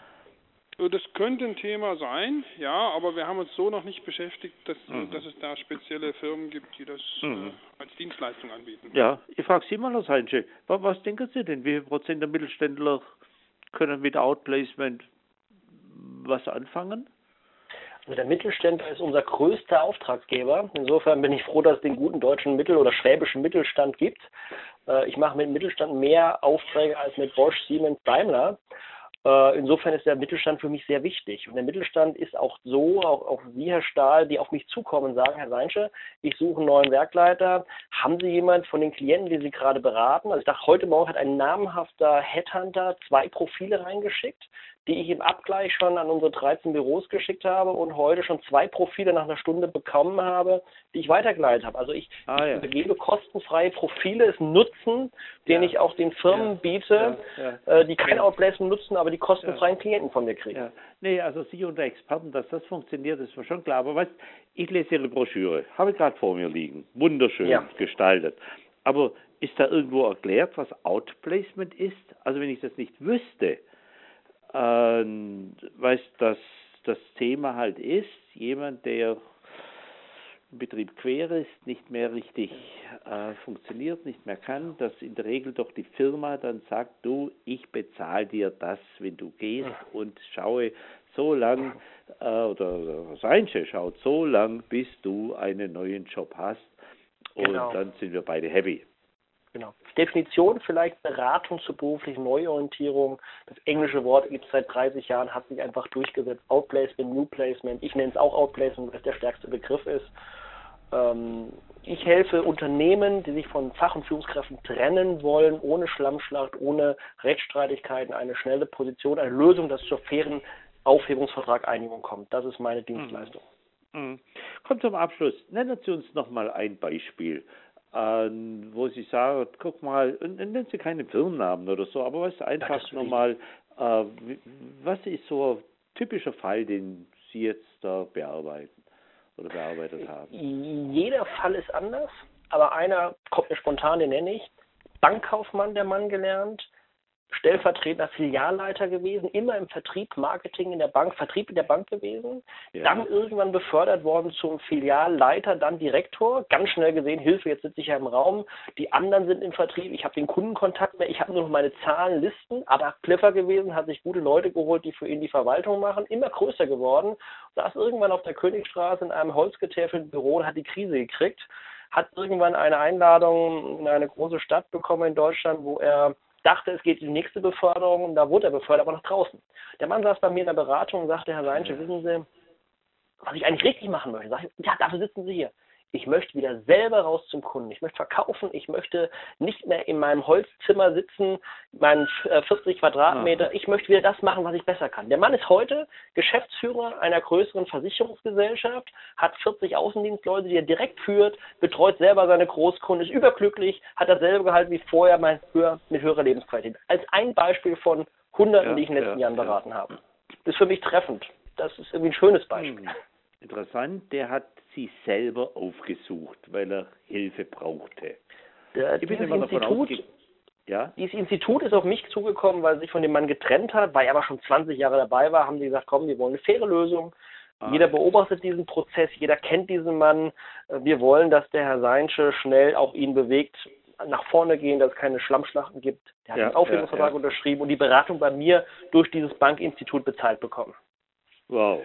[SPEAKER 6] Das könnte ein Thema sein, ja, aber wir haben uns so noch nicht beschäftigt, dass,
[SPEAKER 3] Mhm.
[SPEAKER 6] dass es da spezielle Firmen gibt, die das
[SPEAKER 3] Mhm.
[SPEAKER 6] äh, als Dienstleistung anbieten.
[SPEAKER 3] Ja, ich frage Sie mal, Herr Seinsche, was, was denken Sie denn, wie viel Prozent der Mittelständler können mit Outplacement was anfangen?
[SPEAKER 4] Also der Mittelständler ist unser größter Auftraggeber. Insofern bin ich froh, dass es den guten deutschen Mittel- oder schwäbischen Mittelstand gibt. Äh, Ich mache mit dem Mittelstand mehr Aufträge als mit Bosch, Siemens, Daimler. Äh, Insofern ist der Mittelstand für mich sehr wichtig. Und der Mittelstand ist auch so, auch, auch Sie, Herr Stahl, die auf mich zukommen und sagen, Herr Seinsche, ich suche einen neuen Werkleiter. Haben Sie jemand von den Klienten, die Sie gerade beraten? Also ich dachte, heute Morgen hat ein namhafter Headhunter zwei Profile reingeschickt, die ich im Abgleich schon an unsere dreizehn Büros geschickt habe und heute schon zwei Profile nach einer Stunde bekommen habe, die ich weitergeleitet habe. Also ich,
[SPEAKER 3] Ah, ja.
[SPEAKER 4] ich gebe kostenfreie Profile, ist ein Nutzen, den
[SPEAKER 3] Ja.
[SPEAKER 4] ich auch den Firmen
[SPEAKER 3] Ja.
[SPEAKER 4] biete,
[SPEAKER 3] Ja.
[SPEAKER 4] äh, die kein
[SPEAKER 3] Ja.
[SPEAKER 4] Outplacement nutzen, aber die kostenfreien Klienten von mir kriegen.
[SPEAKER 3] Ja, nee, also Sie unter Experten, dass das funktioniert, ist mir schon klar. Aber was, ich lese Ihre Broschüre, habe ich gerade vor mir liegen, wunderschön
[SPEAKER 4] Ja.
[SPEAKER 3] gestaltet. Aber ist da irgendwo erklärt, was Outplacement ist? Also wenn ich das nicht wüsste, ähm, weiß, dass das Thema halt ist, jemand, der im Betrieb quer ist, nicht mehr richtig äh, funktioniert, nicht mehr kann, dass in der Regel doch die Firma dann sagt, du, ich bezahle dir das, wenn du gehst und schaue so lang, äh, oder, oder Seinsche schaut so lang, bis du einen neuen Job hast und
[SPEAKER 4] Genau.
[SPEAKER 3] dann sind wir beide happy.
[SPEAKER 4] Genau. Definition vielleicht Beratung zur beruflichen Neuorientierung. Das englische Wort gibt es seit dreißig Jahren, hat sich einfach durchgesetzt. Outplacement, New Placement. Ich nenne es auch Outplacement, weil es der stärkste Begriff ist. Ähm, ich helfe Unternehmen, die sich von Fach- und Führungskräften trennen wollen, ohne Schlammschlacht, ohne Rechtsstreitigkeiten, eine schnelle Position, eine Lösung, das zur fairen Aufhebungsvertrag Einigung kommt. Das ist meine Dienstleistung.
[SPEAKER 3] Mhm. Kommt zum Abschluss. Nennen Sie uns noch mal ein Beispiel, äh, wo Sie sagen, guck mal, und, und nennen Sie keine Firmennamen oder so, aber was einfach ja, nochmal, äh, was ist so ein typischer Fall, den Sie jetzt da bearbeiten oder bearbeitet haben?
[SPEAKER 4] Jeder Fall ist anders, aber einer kommt mir spontan, den nenne ich. Bankkaufmann, der Mann gelernt, stellvertretender Filialleiter gewesen, immer im Vertrieb, Marketing in der Bank, Vertrieb in der Bank gewesen, ja. Dann irgendwann befördert worden zum Filialleiter, dann Direktor, ganz schnell gesehen, Hilfe, jetzt sitze ich ja im Raum, die anderen sind im Vertrieb, ich habe den Kundenkontakt mehr, ich habe nur noch meine Zahlen, Listen, aber clever gewesen, hat sich gute Leute geholt, die für ihn die Verwaltung machen, immer größer geworden, saß irgendwann auf der Königstraße in einem holzgetäfelten Büro und hat die Krise gekriegt, hat irgendwann eine Einladung in eine große Stadt bekommen in Deutschland, wo er dachte, es geht in die nächste Beförderung, und da wurde er befördert, aber nach draußen. Der Mann saß bei mir in der Beratung und sagte, Herr Seinsche, wissen Sie, was ich eigentlich richtig machen möchte? Sag ich, ja, dafür sitzen Sie hier. Ich möchte wieder selber raus zum Kunden. Ich möchte verkaufen. Ich möchte nicht mehr in meinem Holzzimmer sitzen, meinen vierzig Quadratmeter. Ich möchte wieder das machen, was ich besser kann. Der Mann ist heute Geschäftsführer einer größeren Versicherungsgesellschaft, hat vierzig Außendienstleute, die er direkt führt, betreut selber seine Großkunden, ist überglücklich, hat dasselbe Gehalt wie vorher, mein höher, mit höherer Lebensqualität. Als ein Beispiel von Hunderten, ja, die ich in den letzten ja, Jahren beraten ja. habe. Das ist für mich treffend. Das ist irgendwie ein schönes Beispiel.
[SPEAKER 3] Hm. Interessant, der hat sie selber aufgesucht, weil er Hilfe brauchte.
[SPEAKER 4] Der, dieses, Institut, ja? dieses Institut ist auf mich zugekommen, weil er sich von dem Mann getrennt hat, weil er aber schon zwanzig Jahre dabei war, haben die gesagt, komm, wir wollen eine faire Lösung. Ah. Jeder beobachtet diesen Prozess, jeder kennt diesen Mann. Wir wollen, dass der Herr Seinsche schnell auch ihn bewegt, nach vorne gehen, dass es keine Schlammschlachten gibt. Der hat ja, einen Aufhebungsvertrag ja, ja. unterschrieben und die Beratung bei mir durch dieses Bankinstitut bezahlt bekommen.
[SPEAKER 3] Wow.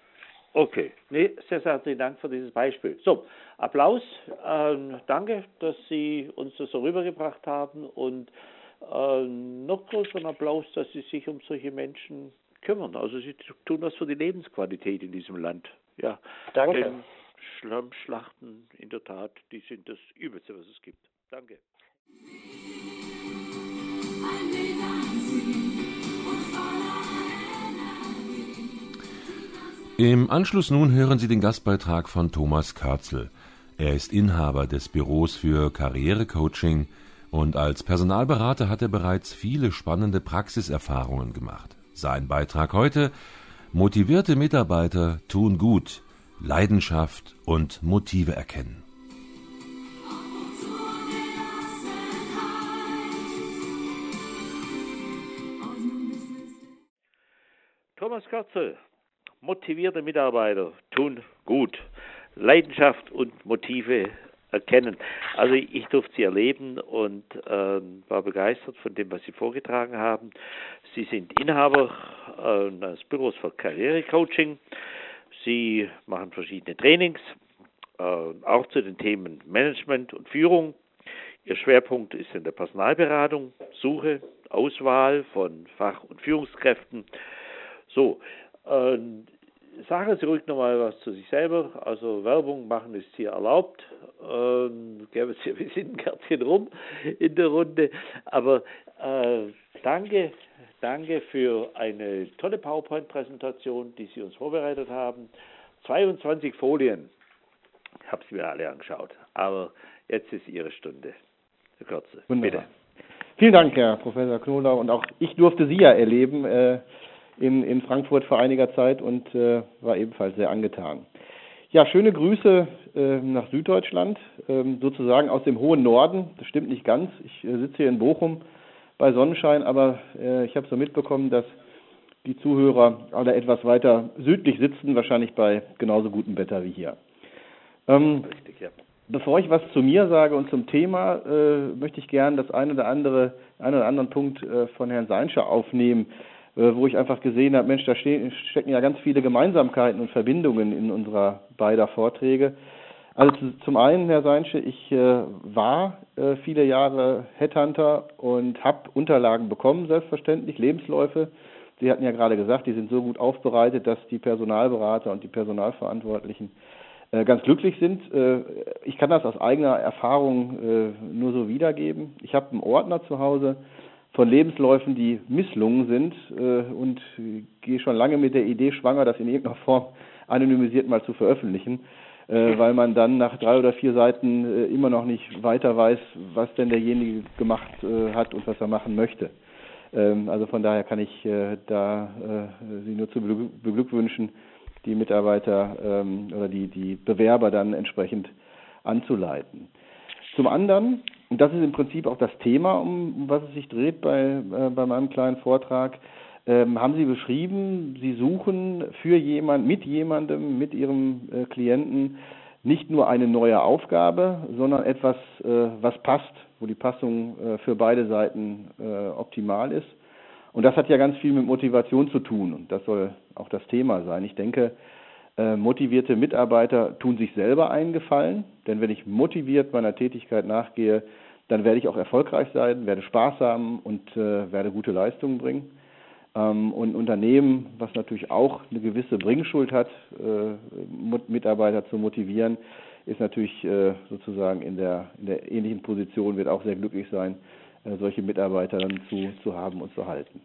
[SPEAKER 3] Okay, nee, sehr, sehr herzlichen Dank für dieses Beispiel. So, Applaus, ähm, danke, dass Sie uns das so rübergebracht haben und äh, noch größeren Applaus, dass Sie sich um solche Menschen kümmern. Also Sie tun was für die Lebensqualität in diesem Land. Ja,
[SPEAKER 4] danke.
[SPEAKER 3] Denn Schlammschlachten, in der Tat, die sind das Übelste, was es gibt. Danke.
[SPEAKER 2] Im Anschluss nun hören Sie den Gastbeitrag von Thomas Körzel. Er ist Inhaber des Büros für Karrierecoaching und als Personalberater hat er bereits viele spannende Praxiserfahrungen gemacht. Sein Beitrag heute: Motivierte Mitarbeiter tun gut, Leidenschaft und Motive erkennen.
[SPEAKER 3] Thomas Körzel. Motivierte Mitarbeiter tun gut. Leidenschaft und Motive erkennen. Also ich durfte Sie erleben und äh, war begeistert von dem, was Sie vorgetragen haben. Sie sind Inhaber äh, eines Büros für Karrierecoaching. Sie machen verschiedene Trainings, äh, auch zu den Themen Management und Führung. Ihr Schwerpunkt ist in der Personalberatung, Suche, Auswahl von Fach- und Führungskräften. So, äh, sagen Sie ruhig nochmal was zu sich selber. Also Werbung machen ist hier erlaubt. Ähm, gäbe es hier ein Visitenkärtchen rum in der Runde. Aber äh, danke, danke für eine tolle PowerPoint-Präsentation, die Sie uns vorbereitet haben. zweiundzwanzig Folien. Ich habe sie mir alle angeschaut. Aber jetzt ist Ihre Stunde. Herr Körzel, bitte.
[SPEAKER 7] Vielen Dank, Herr Professor Knolau. Und auch ich durfte Sie ja erleben äh, in, in Frankfurt vor einiger Zeit und äh, war ebenfalls sehr angetan. Ja, schöne Grüße äh, nach Süddeutschland, äh, sozusagen aus dem hohen Norden. Das stimmt nicht ganz. Ich äh, sitze hier in Bochum bei Sonnenschein, aber äh, ich habe so mitbekommen, dass die Zuhörer alle etwas weiter südlich sitzen, wahrscheinlich bei genauso gutem Wetter wie hier. Ähm, Richtig, ja. Bevor ich was zu mir sage und zum Thema, äh, möchte ich gerne das eine oder andere, einen oder anderen Punkt äh, von Herrn Seinsche aufnehmen, äh, wo ich einfach gesehen habe, Mensch, da ste- stecken ja ganz viele Gemeinsamkeiten und Verbindungen in unserer beider Vorträge. Also zu, zum einen, Herr Seinsche, ich äh, war äh, viele Jahre Headhunter und habe Unterlagen bekommen, selbstverständlich, Lebensläufe. Sie hatten ja gerade gesagt, die sind so gut aufbereitet, dass die Personalberater und die Personalverantwortlichen ganz glücklich sind. Ich kann das aus eigener Erfahrung nur so wiedergeben. Ich habe einen Ordner zu Hause von Lebensläufen, die misslungen sind äh, und gehe schon lange mit der Idee schwanger, das in irgendeiner Form anonymisiert mal zu veröffentlichen, äh, weil man dann nach drei oder vier Seiten äh, immer noch nicht weiter weiß, was denn derjenige gemacht äh, hat und was er machen möchte. Ähm, also von daher kann ich äh, da äh, Sie nur zu beglückwünschen, die Mitarbeiter ähm, oder die, die Bewerber dann entsprechend anzuleiten. Zum anderen, und das ist im Prinzip auch das Thema, um, um was es sich dreht bei, äh, bei meinem kleinen Vortrag, ähm, haben Sie beschrieben, Sie suchen für jemand, mit jemandem, mit Ihrem äh, Klienten nicht nur eine neue Aufgabe, sondern etwas, äh, was passt, wo die Passung äh, für beide Seiten äh, optimal ist. Und das hat ja ganz viel mit Motivation zu tun und das soll auch das Thema sein. Ich denke, äh, motivierte Mitarbeiter tun sich selber einen Gefallen, denn wenn ich motiviert meiner Tätigkeit nachgehe, dann werde ich auch erfolgreich sein, werde Spaß haben und äh, werde gute Leistungen bringen. Ähm, und ein Unternehmen, was natürlich auch eine gewisse Bringschuld hat, äh, Mitarbeiter zu motivieren, ist natürlich äh, sozusagen in der, in der ähnlichen Position, wird auch sehr glücklich sein, äh, solche Mitarbeiter dann zu, zu haben und zu halten.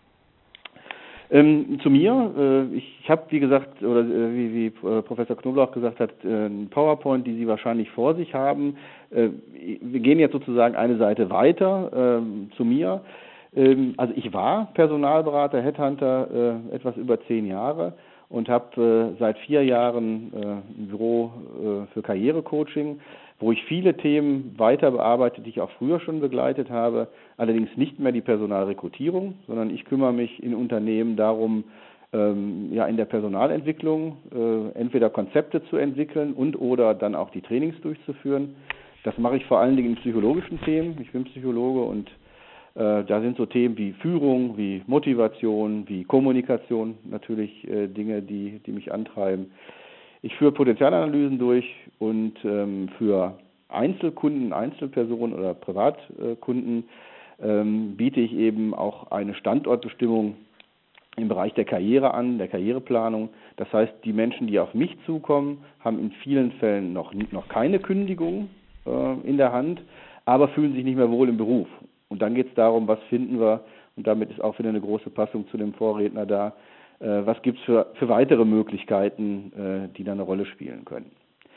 [SPEAKER 7] Ähm, zu mir, äh, ich, ich habe, wie gesagt, oder äh, wie, wie äh, Professor Knoblauch gesagt hat, äh, ein PowerPoint, die Sie wahrscheinlich vor sich haben. Äh, wir gehen jetzt sozusagen eine Seite weiter äh, zu mir. Ähm, also ich war Personalberater, Headhunter, äh, etwas über zehn Jahre und habe äh, seit vier Jahren äh, ein Büro äh, für Karrierecoaching, wo ich viele Themen weiter bearbeite, die ich auch früher schon begleitet habe, allerdings nicht mehr die Personalrekrutierung, sondern ich kümmere mich in Unternehmen darum, ähm, ja in der Personalentwicklung äh, entweder Konzepte zu entwickeln und oder dann auch die Trainings durchzuführen. Das mache ich vor allen Dingen in psychologischen Themen. Ich bin Psychologe und äh, da sind so Themen wie Führung, wie Motivation, wie Kommunikation natürlich äh, Dinge, die, die mich antreiben. Ich führe Potenzialanalysen durch und ähm, für Einzelkunden, Einzelpersonen oder Privatkunden ähm, biete ich eben auch eine Standortbestimmung im Bereich der Karriere an, der Karriereplanung. Das heißt, die Menschen, die auf mich zukommen, haben in vielen Fällen noch, noch keine Kündigung äh, in der Hand, aber fühlen sich nicht mehr wohl im Beruf. Und dann geht es darum, was finden wir, und damit ist auch wieder eine große Passung zu dem Vorredner da, was gibt es für, für weitere Möglichkeiten, äh, die da eine Rolle spielen können.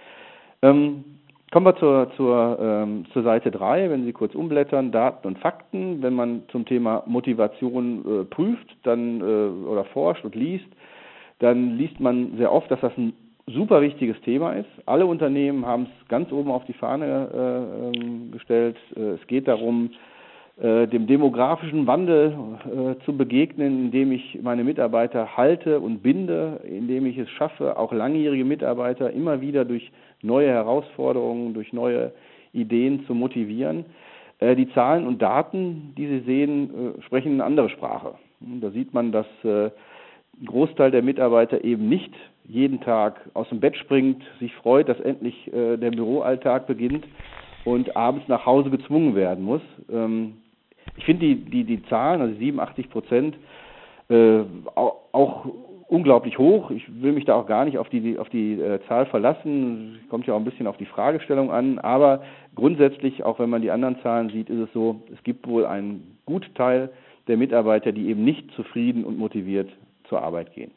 [SPEAKER 7] Ähm, kommen wir zur, zur, ähm, zur Seite drei, wenn Sie kurz umblättern, Daten und Fakten. Wenn man zum Thema Motivation äh, prüft dann äh, oder forscht und liest, dann liest man sehr oft, dass das ein super wichtiges Thema ist. Alle Unternehmen haben es ganz oben auf die Fahne äh, gestellt. Äh, es geht darum, dem demografischen Wandel äh, zu begegnen, indem ich meine Mitarbeiter halte und binde, indem ich es schaffe, auch langjährige Mitarbeiter immer wieder durch neue Herausforderungen, durch neue Ideen zu motivieren. Äh, die Zahlen und Daten, die Sie sehen, äh, sprechen eine andere Sprache. Da sieht man, dass äh, ein Großteil der Mitarbeiter eben nicht jeden Tag aus dem Bett springt, sich freut, dass endlich äh, der Büroalltag beginnt und abends nach Hause gezwungen werden muss. Ähm, Ich finde die, die, die Zahlen, also siebenundachtzig Prozent, äh, auch, auch unglaublich hoch. Ich will mich da auch gar nicht auf die, auf die äh, Zahl verlassen. Es kommt ja auch ein bisschen auf die Fragestellung an. Aber grundsätzlich, auch wenn man die anderen Zahlen sieht, ist es so, es gibt wohl einen guten Teil der Mitarbeiter, die eben nicht zufrieden und motiviert zur Arbeit gehen.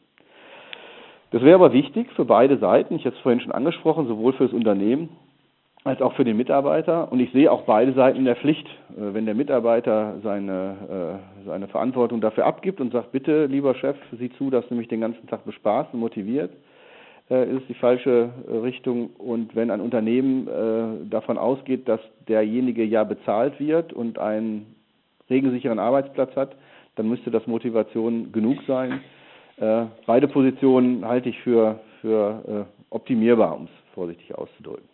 [SPEAKER 7] Das wäre aber wichtig für beide Seiten. Ich habe es vorhin schon angesprochen, sowohl für das Unternehmen als auch für den Mitarbeiter. Und ich sehe auch beide Seiten in der Pflicht. Wenn der Mitarbeiter seine, seine Verantwortung dafür abgibt und sagt, bitte, lieber Chef, sieh zu, dass du mich den ganzen Tag bespaßt und motiviert, ist es die falsche Richtung. Und wenn ein Unternehmen davon ausgeht, dass derjenige ja bezahlt wird und einen regelsicheren Arbeitsplatz hat, dann müsste das Motivation genug sein. Beide Positionen halte ich für, für optimierbar, um es vorsichtig auszudrücken.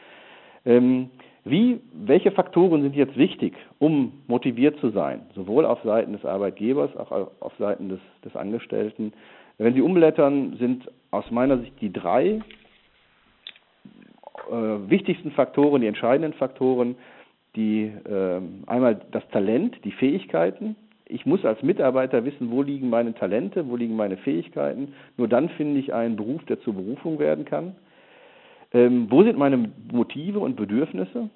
[SPEAKER 7] Ähm, wie, welche Faktoren sind jetzt wichtig, um motiviert zu sein, sowohl auf Seiten des Arbeitgebers, auch auf Seiten des, des Angestellten? Wenn Sie umblättern, sind aus meiner Sicht die drei äh, wichtigsten Faktoren, die entscheidenden Faktoren, die äh, einmal das Talent, die Fähigkeiten. Ich muss als Mitarbeiter wissen, wo liegen meine Talente, wo liegen meine Fähigkeiten. Nur dann finde ich einen Beruf, der zur Berufung werden kann. Ähm, wo sind meine Motive und Bedürfnisse?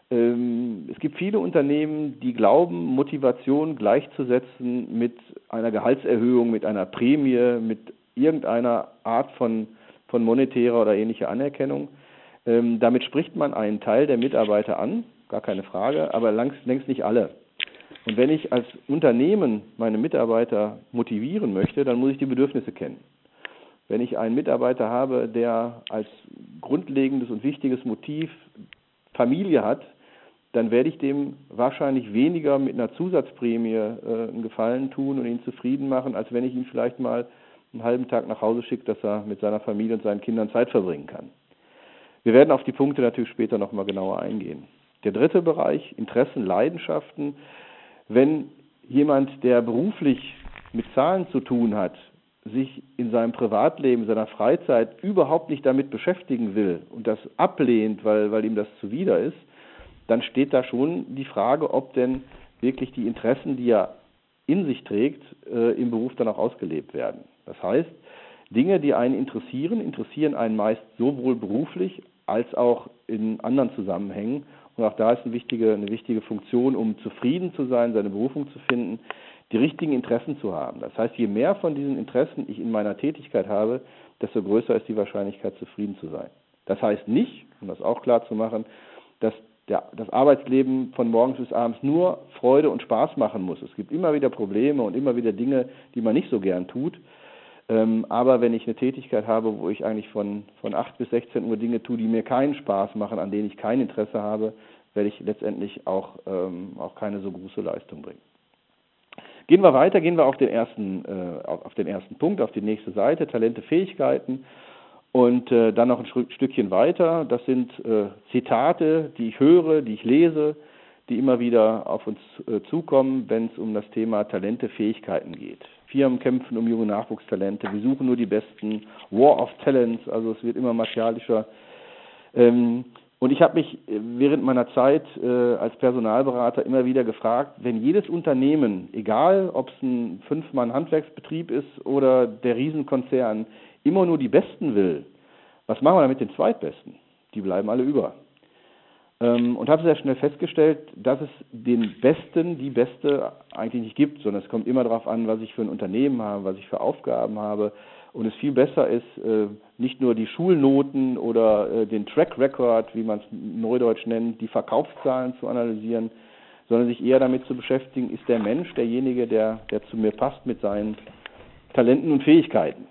[SPEAKER 7] Ähm, es gibt viele Unternehmen, die glauben, Motivation gleichzusetzen mit einer Gehaltserhöhung, mit einer Prämie, mit irgendeiner Art von, von monetärer oder ähnlicher Anerkennung. Ähm, damit spricht man einen Teil der Mitarbeiter an, gar keine Frage, aber längst, längst nicht alle. Und wenn ich als Unternehmen meine Mitarbeiter motivieren möchte, dann muss ich die Bedürfnisse kennen. Wenn ich einen Mitarbeiter habe, der als grundlegendes und wichtiges Motiv Familie hat, dann werde ich dem wahrscheinlich weniger mit einer Zusatzprämie äh, einen Gefallen tun und ihn zufrieden machen, als wenn ich ihn vielleicht mal einen halben Tag nach Hause schicke, dass er mit seiner Familie und seinen Kindern Zeit verbringen kann. Wir werden auf die Punkte natürlich später nochmal genauer eingehen. Der dritte Bereich, Interessen, Leidenschaften. Wenn jemand, der beruflich mit Zahlen zu tun hat, sich in seinem Privatleben, seiner Freizeit überhaupt nicht damit beschäftigen will und das ablehnt, weil, weil ihm das zuwider ist, dann steht da schon die Frage, ob denn wirklich die Interessen, die er in sich trägt, äh, im Beruf dann auch ausgelebt werden. Das heißt, Dinge, die einen interessieren, interessieren einen meist sowohl beruflich als auch in anderen Zusammenhängen. Und auch da ist eine wichtige, eine wichtige Funktion, um zufrieden zu sein, seine Berufung zu finden, die richtigen Interessen zu haben. Das heißt, je mehr von diesen Interessen ich in meiner Tätigkeit habe, desto größer ist die Wahrscheinlichkeit, zufrieden zu sein. Das heißt nicht, um das auch klar zu machen, dass der, das Arbeitsleben von morgens bis abends nur Freude und Spaß machen muss. Es gibt immer wieder Probleme und immer wieder Dinge, die man nicht so gern tut. Ähm, aber wenn ich eine Tätigkeit habe, wo ich eigentlich von, von acht bis sechzehn Uhr Dinge tue, die mir keinen Spaß machen, an denen ich kein Interesse habe, werde ich letztendlich auch, ähm, auch keine so große Leistung bringen. Gehen wir weiter, gehen wir auf den ersten, äh, auf den ersten Punkt, auf die nächste Seite, Talente, Fähigkeiten. Und äh, dann noch ein Stückchen weiter, das sind äh, Zitate, die ich höre, die ich lese, die immer wieder auf uns äh, zukommen, wenn es um das Thema Talente, Fähigkeiten geht. Firmen kämpfen um junge Nachwuchstalente, wir suchen nur die besten, War of Talents, also es wird immer martialischer. Ähm, und ich habe mich während meiner Zeit äh, als Personalberater immer wieder gefragt, wenn jedes Unternehmen, egal ob es ein Fünf-Mann-Handwerksbetrieb ist oder der Riesenkonzern, immer nur die Besten will, was machen wir dann mit den Zweitbesten? Die bleiben alle über. Ähm, und habe sehr schnell festgestellt, dass es den Besten, die Beste eigentlich nicht gibt, sondern es kommt immer darauf an, was ich für ein Unternehmen habe, was ich für Aufgaben habe. Und es viel besser ist, äh, nicht nur die Schulnoten oder äh, den Track Record, wie man es neudeutsch nennt, die Verkaufszahlen zu analysieren, sondern sich eher damit zu beschäftigen, ist der Mensch derjenige, der, der zu mir passt mit seinen Talenten und Fähigkeiten.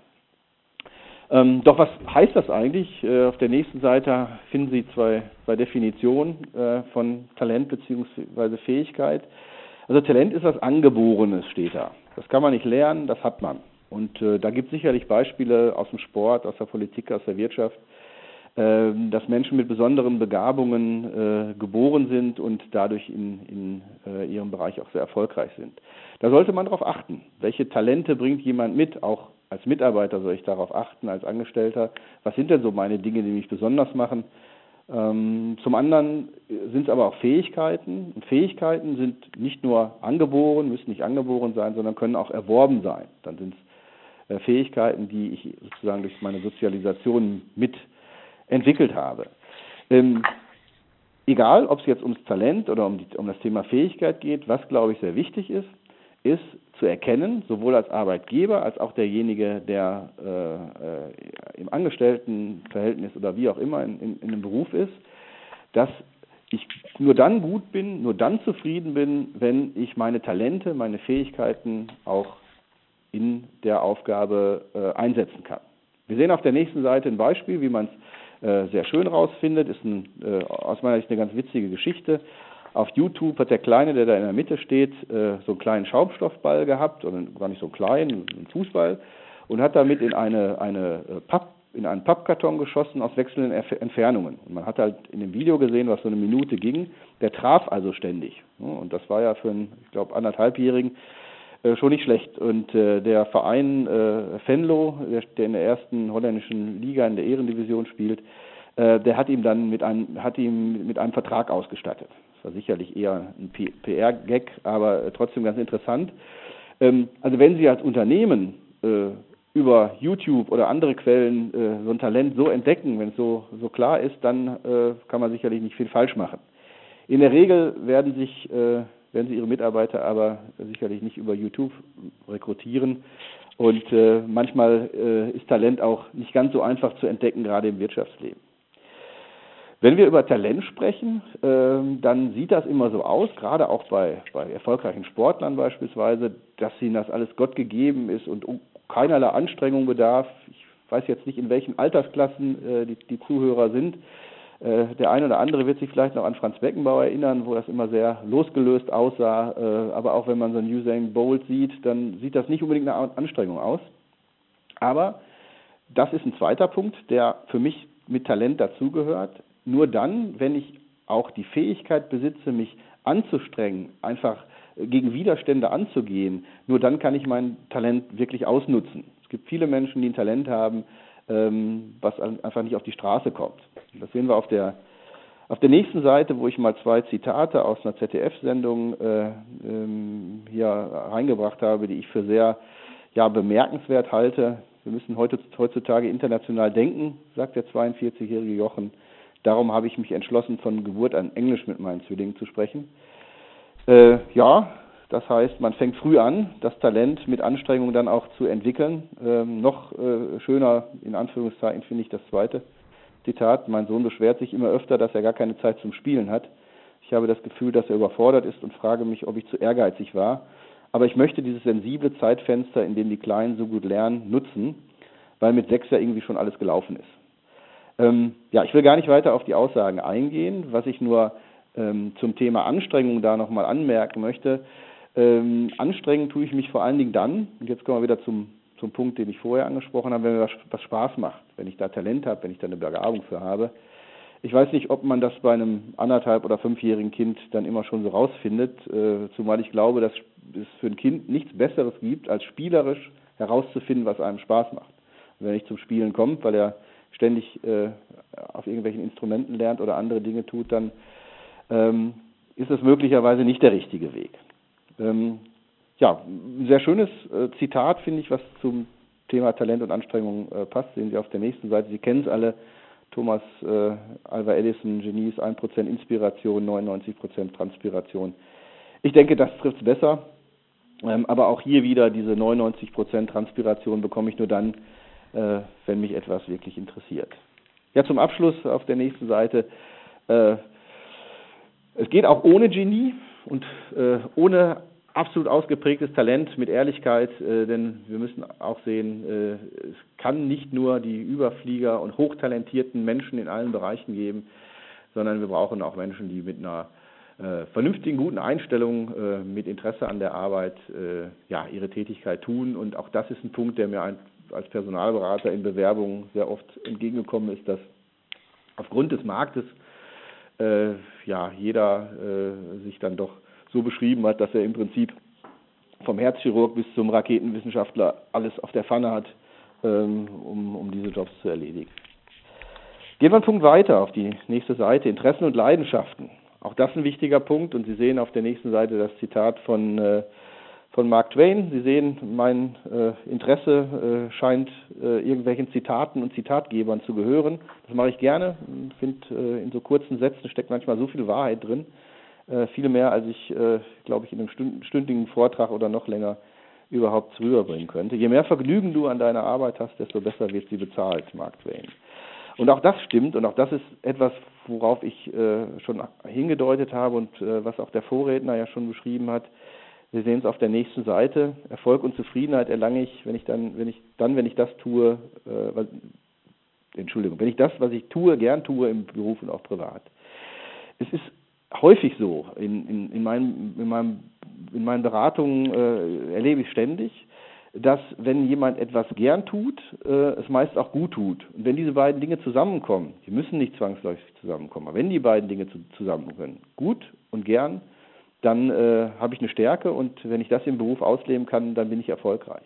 [SPEAKER 7] Ähm, doch was heißt das eigentlich? Äh, auf der nächsten Seite finden Sie zwei, zwei Definitionen äh, von Talent bzw. Fähigkeit. Also Talent ist was Angeborenes, steht da. Das kann man nicht lernen, das hat man. Und äh, da gibt es sicherlich Beispiele aus dem Sport, aus der Politik, aus der Wirtschaft, äh, dass Menschen mit besonderen Begabungen äh, geboren sind und dadurch in, in äh, ihrem Bereich auch sehr erfolgreich sind. Da sollte man darauf achten. Welche Talente bringt jemand mit? Auch als Mitarbeiter soll ich darauf achten, als Angestellter. Was sind denn so meine Dinge, die mich besonders machen? Ähm, zum anderen sind es aber auch Fähigkeiten. Und Fähigkeiten sind nicht nur angeboren, müssen nicht angeboren sein, sondern können auch erworben sein. Dann sind es äh, Fähigkeiten, die ich sozusagen durch meine Sozialisation mit entwickelt habe. Ähm, egal, ob es jetzt ums Talent oder um, die, um das Thema Fähigkeit geht, was, glaube ich, sehr wichtig ist, ist zu erkennen, sowohl als Arbeitgeber als auch derjenige, der äh, im Angestelltenverhältnis oder wie auch immer in, in, in einem Beruf ist, dass ich nur dann gut bin, nur dann zufrieden bin, wenn ich meine Talente, meine Fähigkeiten auch in der Aufgabe äh, einsetzen kann. Wir sehen auf der nächsten Seite ein Beispiel, wie man es äh, sehr schön rausfindet, ist ein, äh, aus meiner Sicht eine ganz witzige Geschichte. Auf YouTube hat der Kleine, der da in der Mitte steht, äh, so einen kleinen Schaumstoffball gehabt, oder gar nicht so klein, einen Fußball, und hat damit in eine, eine Papp, in einen Pappkarton geschossen aus wechselnden Erf- Entfernungen. Und man hat halt in dem Video gesehen, was so eine Minute ging. Der traf also ständig. Und das war ja für einen, ich glaube, anderthalbjährigen äh, schon nicht schlecht. Und äh, der Verein äh, Venlo, der, der in der ersten holländischen Liga in der Ehrendivision spielt, äh, der hat ihm dann mit einem, hat ihm mit einem Vertrag ausgestattet. Das war sicherlich eher ein P R-Gag, aber trotzdem ganz interessant. Also wenn Sie als Unternehmen über YouTube oder andere Quellen so ein Talent so entdecken, wenn es so, so klar ist, dann kann man sicherlich nicht viel falsch machen. In der Regel werden sich äh, werden Sie Ihre Mitarbeiter aber sicherlich nicht über YouTube rekrutieren. Und äh, manchmal äh, ist Talent auch nicht ganz so einfach zu entdecken, gerade im Wirtschaftsleben. Wenn wir über Talent sprechen, äh, dann sieht das immer so aus, gerade auch bei, bei erfolgreichen Sportlern beispielsweise, dass ihnen das alles Gott gegeben ist und keinerlei Anstrengung bedarf. Ich weiß jetzt nicht, in welchen Altersklassen äh, die, die Zuhörer sind. Der eine oder andere wird sich vielleicht noch an Franz Beckenbauer erinnern, wo das immer sehr losgelöst aussah. Aber auch wenn man so einen Usain Bolt sieht, dann sieht das nicht unbedingt eine Anstrengung aus. Aber das ist ein zweiter Punkt, der für mich mit Talent dazugehört. Nur dann, wenn ich auch die Fähigkeit besitze, mich anzustrengen, einfach gegen Widerstände anzugehen, nur dann kann ich mein Talent wirklich ausnutzen. Es gibt viele Menschen, die ein Talent haben, was einfach nicht auf die Straße kommt. Das sehen wir auf der auf der nächsten Seite, wo ich mal zwei Zitate aus einer Z D F-Sendung äh, ähm, hier reingebracht habe, die ich für sehr ja, bemerkenswert halte. Wir müssen heute, heutzutage international denken, sagt der zweiundvierzigjährige Jochen. Darum habe ich mich entschlossen, von Geburt an Englisch mit meinen Zwillingen zu sprechen. Äh, ja, das heißt, man fängt früh an, das Talent mit Anstrengung dann auch zu entwickeln. Ähm, noch äh, schöner, in Anführungszeichen, finde ich das zweite Zitat. Mein Sohn beschwert sich immer öfter, dass er gar keine Zeit zum Spielen hat. Ich habe das Gefühl, dass er überfordert ist und frage mich, ob ich zu ehrgeizig war. Aber ich möchte dieses sensible Zeitfenster, in dem die Kleinen so gut lernen, nutzen, weil mit sechs ja irgendwie schon alles gelaufen ist. Ähm, ja, ich will gar nicht weiter auf die Aussagen eingehen. Was ich nur ähm, zum Thema Anstrengung da nochmal anmerken möchte, ähm, anstrengen tue ich mich vor allen Dingen dann, und jetzt kommen wir wieder zum zum Punkt, den ich vorher angesprochen habe, wenn mir was, was Spaß macht, wenn ich da Talent habe, wenn ich da eine Begabung für habe. Ich weiß nicht, ob man das bei einem anderthalb- oder fünfjährigen Kind dann immer schon so rausfindet, äh, zumal ich glaube, dass es für ein Kind nichts Besseres gibt, als spielerisch herauszufinden, was einem Spaß macht. Und wenn er nicht zum Spielen kommt, weil er ständig äh, auf irgendwelchen Instrumenten lernt oder andere Dinge tut, dann ähm, ist es möglicherweise nicht der richtige Weg. Ähm, Ja, ein sehr schönes äh, Zitat, finde ich, was zum Thema Talent und Anstrengung äh, passt. Sehen Sie auf der nächsten Seite. Sie kennen es alle. Thomas äh, Alva Edison, Genie ist ein Prozent Inspiration, neunundneunzig Prozent Transpiration. Ich denke, das trifft es besser. Ähm, aber auch hier wieder diese neunundneunzig Prozent Transpiration bekomme ich nur dann, äh, wenn mich etwas wirklich interessiert. Ja, zum Abschluss auf der nächsten Seite. Äh, es geht auch ohne Genie und äh, ohne absolut ausgeprägtes Talent mit Ehrlichkeit, äh, denn wir müssen auch sehen, äh, es kann nicht nur die Überflieger und hochtalentierten Menschen in allen Bereichen geben, sondern wir brauchen auch Menschen, die mit einer äh, vernünftigen, guten Einstellung, äh, mit Interesse an der Arbeit, äh, ja, ihre Tätigkeit tun. Und auch das ist ein Punkt, der mir ein, als Personalberater in Bewerbungen sehr oft entgegengekommen ist, dass aufgrund des Marktes äh, ja, jeder äh, sich dann doch so beschrieben hat, dass er im Prinzip vom Herzchirurg bis zum Raketenwissenschaftler alles auf der Pfanne hat, ähm, um, um diese Jobs zu erledigen. Gehen wir einen Punkt weiter auf die nächste Seite, Interessen und Leidenschaften. Auch das ein wichtiger Punkt und Sie sehen auf der nächsten Seite das Zitat von, äh, von Mark Twain. Sie sehen, mein äh, Interesse äh, scheint äh, irgendwelchen Zitaten und Zitatgebern zu gehören. Das mache ich gerne. Ich finde, äh, in so kurzen Sätzen steckt manchmal so viel Wahrheit drin. Äh, viel mehr, als ich, äh, glaube ich, in einem stünd- stündigen Vortrag oder noch länger überhaupt rüberbringen könnte. Je mehr Vergnügen du an deiner Arbeit hast, desto besser wird sie bezahlt, Mark Twain. Und auch das stimmt und auch das ist etwas, worauf ich äh, schon hingedeutet habe und äh, was auch der Vorredner ja schon beschrieben hat. Wir sehen es auf der nächsten Seite. Erfolg und Zufriedenheit erlange ich, wenn ich dann, wenn ich dann, wenn ich das tue, äh, was, Entschuldigung, wenn ich das, was ich tue, gern tue im Beruf und auch privat. Es ist häufig so, in, in, in, meinen, in, meinem, in meinen Beratungen äh, erlebe ich ständig, dass wenn jemand etwas gern tut, äh, es meist auch gut tut. Und wenn diese beiden Dinge zusammenkommen, die müssen nicht zwangsläufig zusammenkommen, aber wenn die beiden Dinge zu, zusammenkommen, gut und gern, dann äh, habe ich eine Stärke und wenn ich das im Beruf ausleben kann, dann bin ich erfolgreich.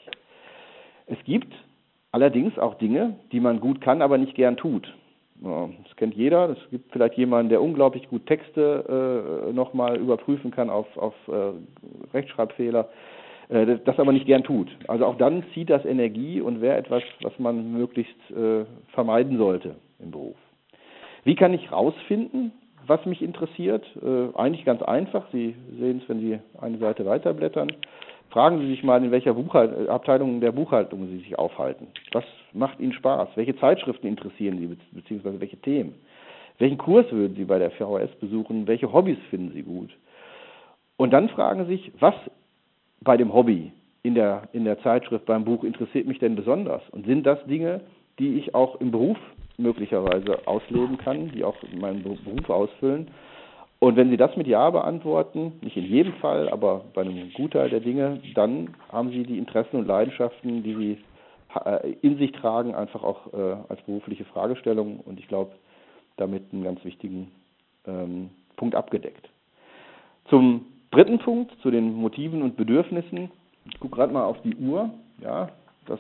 [SPEAKER 7] Es gibt allerdings auch Dinge, die man gut kann, aber nicht gern tut. Ja, das kennt jeder. Es gibt vielleicht jemanden, der unglaublich gut Texte äh, nochmal überprüfen kann auf, auf äh, Rechtschreibfehler, äh, das aber nicht gern tut. Also auch dann zieht das Energie und wäre etwas, was man möglichst äh, vermeiden sollte im Beruf. Wie kann ich rausfinden, was mich interessiert, äh, eigentlich ganz einfach. Sie sehen es, wenn Sie eine Seite weiterblättern. Fragen Sie sich mal, in welcher Buchhalt- Abteilung der Buchhaltung Sie sich aufhalten. Was macht Ihnen Spaß? Welche Zeitschriften interessieren Sie, beziehungsweise welche Themen? Welchen Kurs würden Sie bei der V H S besuchen? Welche Hobbys finden Sie gut? Und dann fragen Sie sich, was bei dem Hobby in der, in der Zeitschrift, beim Buch interessiert mich denn besonders? Und sind das Dinge, die ich auch im Beruf möglicherweise ausleben kann, die auch meinen Beruf ausfüllen? Und wenn Sie das mit Ja beantworten, nicht in jedem Fall, aber bei einem Gutteil der Dinge, dann haben Sie die Interessen und Leidenschaften, die Sie in sich tragen, einfach auch äh, als berufliche Fragestellung und ich glaube, damit einen ganz wichtigen ähm, Punkt abgedeckt. Zum dritten Punkt, zu den Motiven und Bedürfnissen. Ich gucke gerade mal auf die Uhr. Ja, das,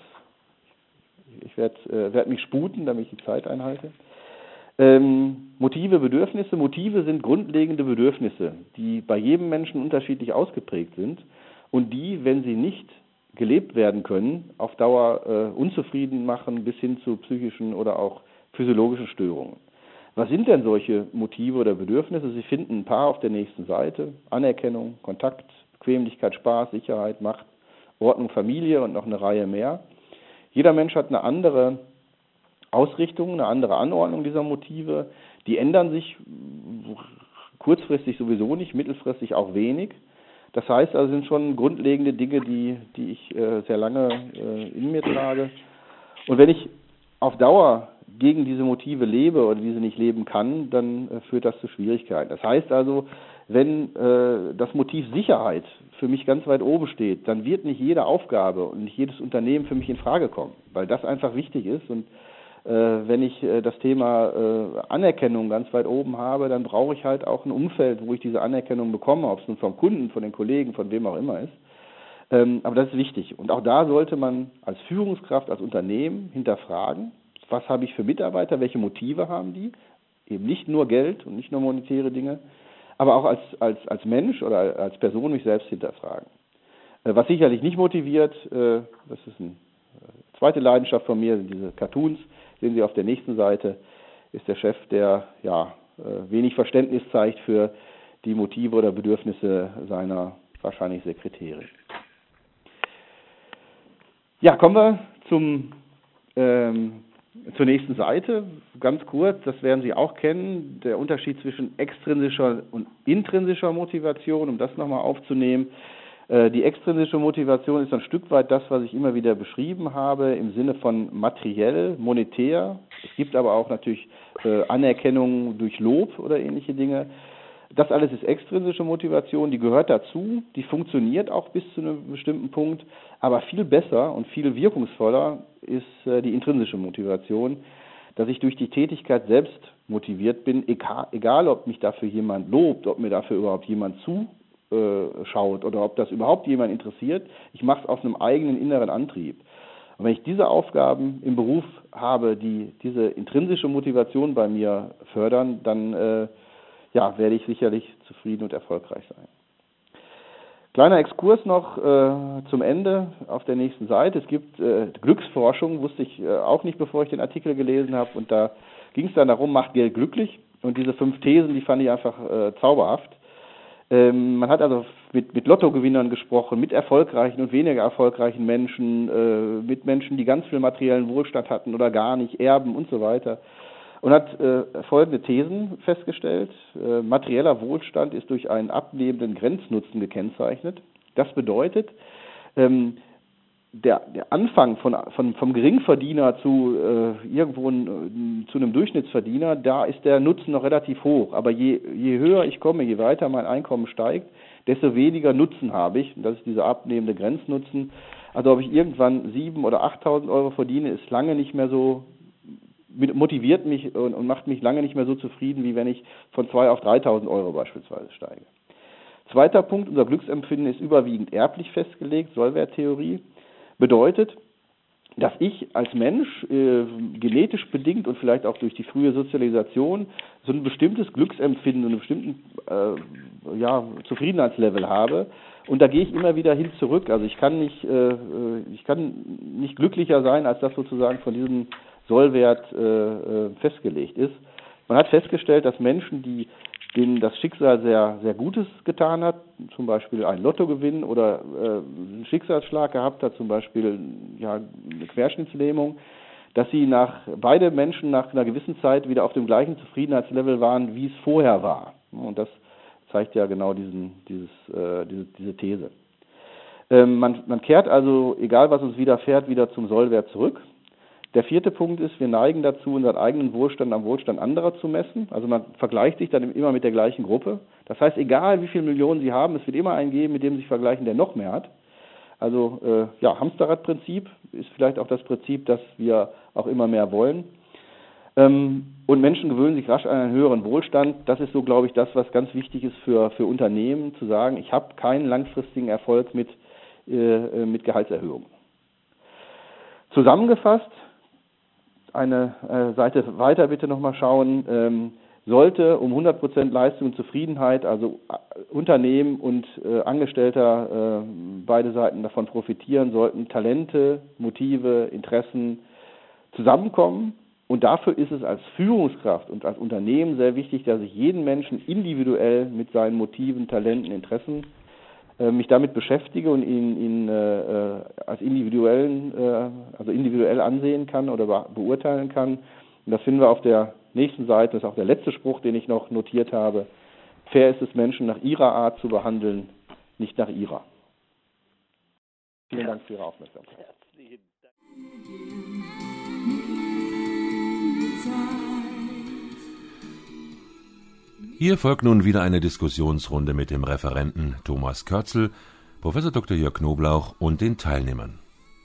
[SPEAKER 7] ich werde äh, werd mich sputen, damit ich die Zeit einhalte. Ähm, Motive, Bedürfnisse. Motive sind grundlegende Bedürfnisse, die bei jedem Menschen unterschiedlich ausgeprägt sind und die, wenn sie nicht gelebt werden können, auf Dauer äh, unzufrieden machen bis hin zu psychischen oder auch physiologischen Störungen. Was sind denn solche Motive oder Bedürfnisse? Sie finden ein paar auf der nächsten Seite. Anerkennung, Kontakt, Bequemlichkeit, Spaß, Sicherheit, Macht, Ordnung, Familie und noch eine Reihe mehr. Jeder Mensch hat eine andere Ausrichtung, eine andere Anordnung dieser Motive. Die ändern sich kurzfristig sowieso nicht, mittelfristig auch wenig. Das heißt also, sind schon grundlegende Dinge, die, die ich äh, sehr lange äh, in mir trage. Und wenn ich auf Dauer gegen diese Motive lebe oder diese nicht leben kann, dann äh, führt das zu Schwierigkeiten. Das heißt also, wenn äh, das Motiv Sicherheit für mich ganz weit oben steht, dann wird nicht jede Aufgabe und nicht jedes Unternehmen für mich in Frage kommen, weil das einfach wichtig ist. Und äh, wenn ich äh, das Thema äh, Anerkennung ganz weit oben habe, dann brauche ich halt auch ein Umfeld, wo ich diese Anerkennung bekomme, ob es nun vom Kunden, von den Kollegen, von wem auch immer ist. Ähm, aber das ist wichtig. Und auch da sollte man als Führungskraft, als Unternehmen hinterfragen, was habe ich für Mitarbeiter, welche Motive haben die? Eben nicht nur Geld und nicht nur monetäre Dinge, aber auch als, als, als Mensch oder als Person mich selbst hinterfragen. Äh, was sicherlich nicht motiviert, äh, das ist eine äh, zweite Leidenschaft von mir, sind diese Cartoons, sehen Sie auf der nächsten Seite, ist der Chef, der ja äh, wenig Verständnis zeigt für die Motive oder Bedürfnisse seiner wahrscheinlich Sekretärin. Ja, kommen wir zum ähm, zur nächsten Seite, ganz kurz, das werden Sie auch kennen, der Unterschied zwischen extrinsischer und intrinsischer Motivation, um das nochmal aufzunehmen. Die extrinsische Motivation ist ein Stück weit das, was ich immer wieder beschrieben habe, im Sinne von materiell, monetär. Es gibt aber auch natürlich Anerkennung durch Lob oder ähnliche Dinge. Das alles ist extrinsische Motivation, die gehört dazu, die funktioniert auch bis zu einem bestimmten Punkt, aber viel besser und viel wirkungsvoller ist äh, die intrinsische Motivation, dass ich durch die Tätigkeit selbst motiviert bin, egal, egal ob mich dafür jemand lobt, ob mir dafür überhaupt jemand zuschaut oder ob das überhaupt jemand interessiert, ich mache es aus einem eigenen inneren Antrieb. Und wenn ich diese Aufgaben im Beruf habe, die diese intrinsische Motivation bei mir fördern, dann äh, ja, werde ich sicherlich zufrieden und erfolgreich sein. Kleiner Exkurs noch äh, zum Ende auf der nächsten Seite. Es gibt äh, Glücksforschung, wusste ich äh, auch nicht, bevor ich den Artikel gelesen habe. Und da ging es dann darum, macht Geld glücklich? Und diese fünf Thesen, die fand ich einfach äh, zauberhaft. Ähm, man hat also mit, mit Lottogewinnern gesprochen, mit erfolgreichen und weniger erfolgreichen Menschen, äh, mit Menschen, die ganz viel materiellen Wohlstand hatten oder gar nicht, Erben und so weiter. Und hat äh, folgende Thesen festgestellt. Äh, materieller Wohlstand ist durch einen abnehmenden Grenznutzen gekennzeichnet. Das bedeutet, ähm, der, der Anfang von, von, vom Geringverdiener zu äh, irgendwo n, zu einem Durchschnittsverdiener, da ist der Nutzen noch relativ hoch. Aber je, je höher ich komme, je weiter mein Einkommen steigt, desto weniger Nutzen habe ich. Und das ist dieser abnehmende Grenznutzen. Also ob ich irgendwann siebentausend oder achttausend Euro verdiene, ist lange nicht mehr so, motiviert mich und, und macht mich lange nicht mehr so zufrieden, wie wenn ich von zweitausend auf dreitausend Euro beispielsweise steige. Zweiter Punkt, unser Glücksempfinden ist überwiegend erblich festgelegt, Sollwerttheorie. Bedeutet, dass ich als Mensch äh, genetisch bedingt und vielleicht auch durch die frühe Sozialisation so ein bestimmtes Glücksempfinden und einen bestimmten äh, ja, Zufriedenheitslevel habe. Und da gehe ich immer wieder hin zurück. Also ich kann nicht, äh, ich kann nicht glücklicher sein, als das sozusagen von diesem Sollwert äh, festgelegt ist. Man hat festgestellt, dass Menschen, die denen das Schicksal sehr, sehr Gutes getan hat, zum Beispiel ein Lottogewinn oder äh, einen Schicksalsschlag gehabt hat, zum Beispiel ja, eine Querschnittslähmung, dass sie nach beide Menschen nach einer gewissen Zeit wieder auf dem gleichen Zufriedenheitslevel waren, wie es vorher war. Und das zeigt ja genau diesen, dieses, äh, diese, diese These. Ähm, man, man kehrt also, egal was uns widerfährt, wieder zum Sollwert zurück. Der vierte Punkt ist, wir neigen dazu, unseren eigenen Wohlstand am Wohlstand anderer zu messen. Also man vergleicht sich dann immer mit der gleichen Gruppe. Das heißt, egal wie viele Millionen Sie haben, es wird immer einen geben, mit dem Sie sich vergleichen, der noch mehr hat. Also äh, ja, Hamsterradprinzip ist vielleicht auch das Prinzip, das wir auch immer mehr wollen. Ähm, und Menschen gewöhnen sich rasch an einen höheren Wohlstand. Das ist so, glaube ich, das, was ganz wichtig ist für, für Unternehmen, zu sagen, ich habe keinen langfristigen Erfolg mit, äh, mit Gehaltserhöhungen. Zusammengefasst, eine äh, Seite weiter bitte nochmal schauen, ähm, sollte um hundert Prozent Leistung und Zufriedenheit, also Unternehmen und äh, Angestellter, äh, beide Seiten davon profitieren, sollten Talente, Motive, Interessen zusammenkommen. Und dafür ist es als Führungskraft und als Unternehmen sehr wichtig, dass ich jeden Menschen individuell mit seinen Motiven, Talenten, Interessen äh, mich damit beschäftige und ihn, ihn äh, als individuellen, äh, also individuell ansehen kann oder be- beurteilen kann. Und das finden wir auf der nächsten Seite, das ist auch der letzte Spruch, den ich noch notiert habe. Fair ist es, Menschen nach ihrer Art zu behandeln, nicht nach ihrer. Vielen Dank für Ihre Aufmerksamkeit.
[SPEAKER 3] Herzlichen Dank.
[SPEAKER 2] Hier folgt nun wieder eine Diskussionsrunde mit dem Referenten Thomas Körzel, Professor Doktor Jörg Knoblauch und den Teilnehmern.